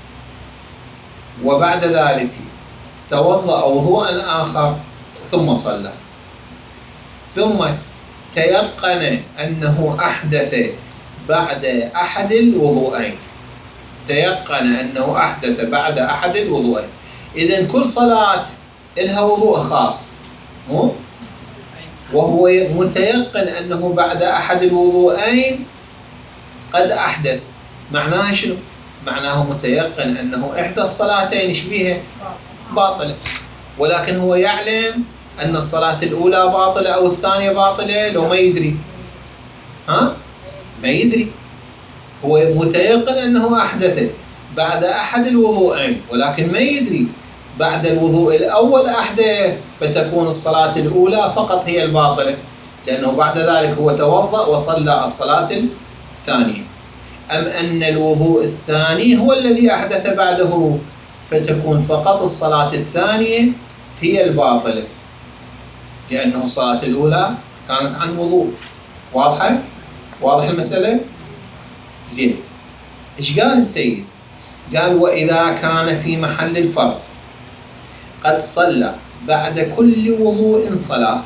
وبعد ذلك توضأ وضوءا آخر ثم صلى، ثم تيقن أنه أحدث بعد أحد الوضوءين، تيقن أنه أحدث بعد أحد الوضوءين. إذن كل صلاة لها وضوء خاص مو؟ وهو متيقن أنه بعد أحد الوضوءين قد أحدث. معناها شنو؟ معناه متيقن أنه إحدى الصلاتين شبيهة باطلة، ولكن هو يعلم أن الصلاة الأولى باطلة أو الثانية باطلة لو ما يدري. ها؟ ما يدري، هو متيقن أنه أحدث بعد أحد الوضوءين، ولكن ما يدري بعد الوضوء الأول أحدث، فتكون الصلاة الأولى فقط هي الباطلة، لأنه بعد ذلك هو توضأ وصلى الصلاة الثانية. أم أن الوضوء الثاني هو الذي أحدث بعده، فتكون فقط الصلاة الثانية هي الباطلة، لأنه الصلاة الأولى كانت عن وضوء. واضحة؟ واضح المسألة؟ زين. إيش قال السيد؟ قال: وإذا كان في محل الفرض قد صلى بعد كل وضوء صلاة،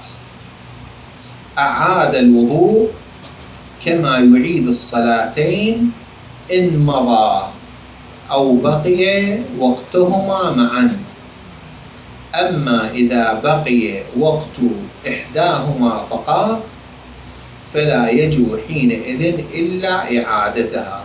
أعاد الوضوء كما يعيد الصلاتين إن مضى أو بقي وقتهما معا. أما إذا بقي وقت إحداهما فقط فلا يجب حينئذ إلا إعادتها،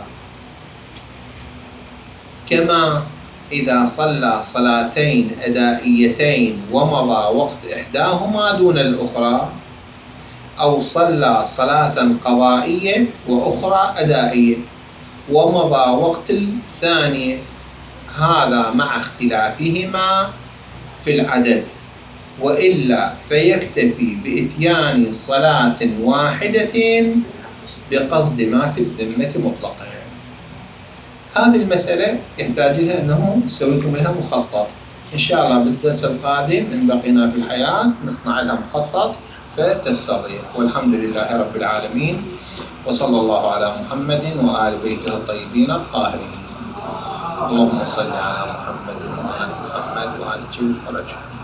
كما إذا صلى صلاتين أدائيتين ومضى وقت إحداهما دون الأخرى، أو صلى صلاة قضائية وأخرى أدائية ومضى وقت الثانية، هذا مع اختلافهما في العدد، وإلا فيكتفي بإتيان صلاة واحدة بقصد ما في الذمة مطلقا. هذه المسألة يحتاج لها أنه نسوي لكم لها مخطط إن شاء الله بالدرس القادم. من بقينا في الحياة نصنع لها مخطط فتتضح. والحمد لله رب العالمين. وصلى الله على محمد وآل بيته الطيبين الطاهرين. اللهم صل على محمد وآل محمد وآل فرجه.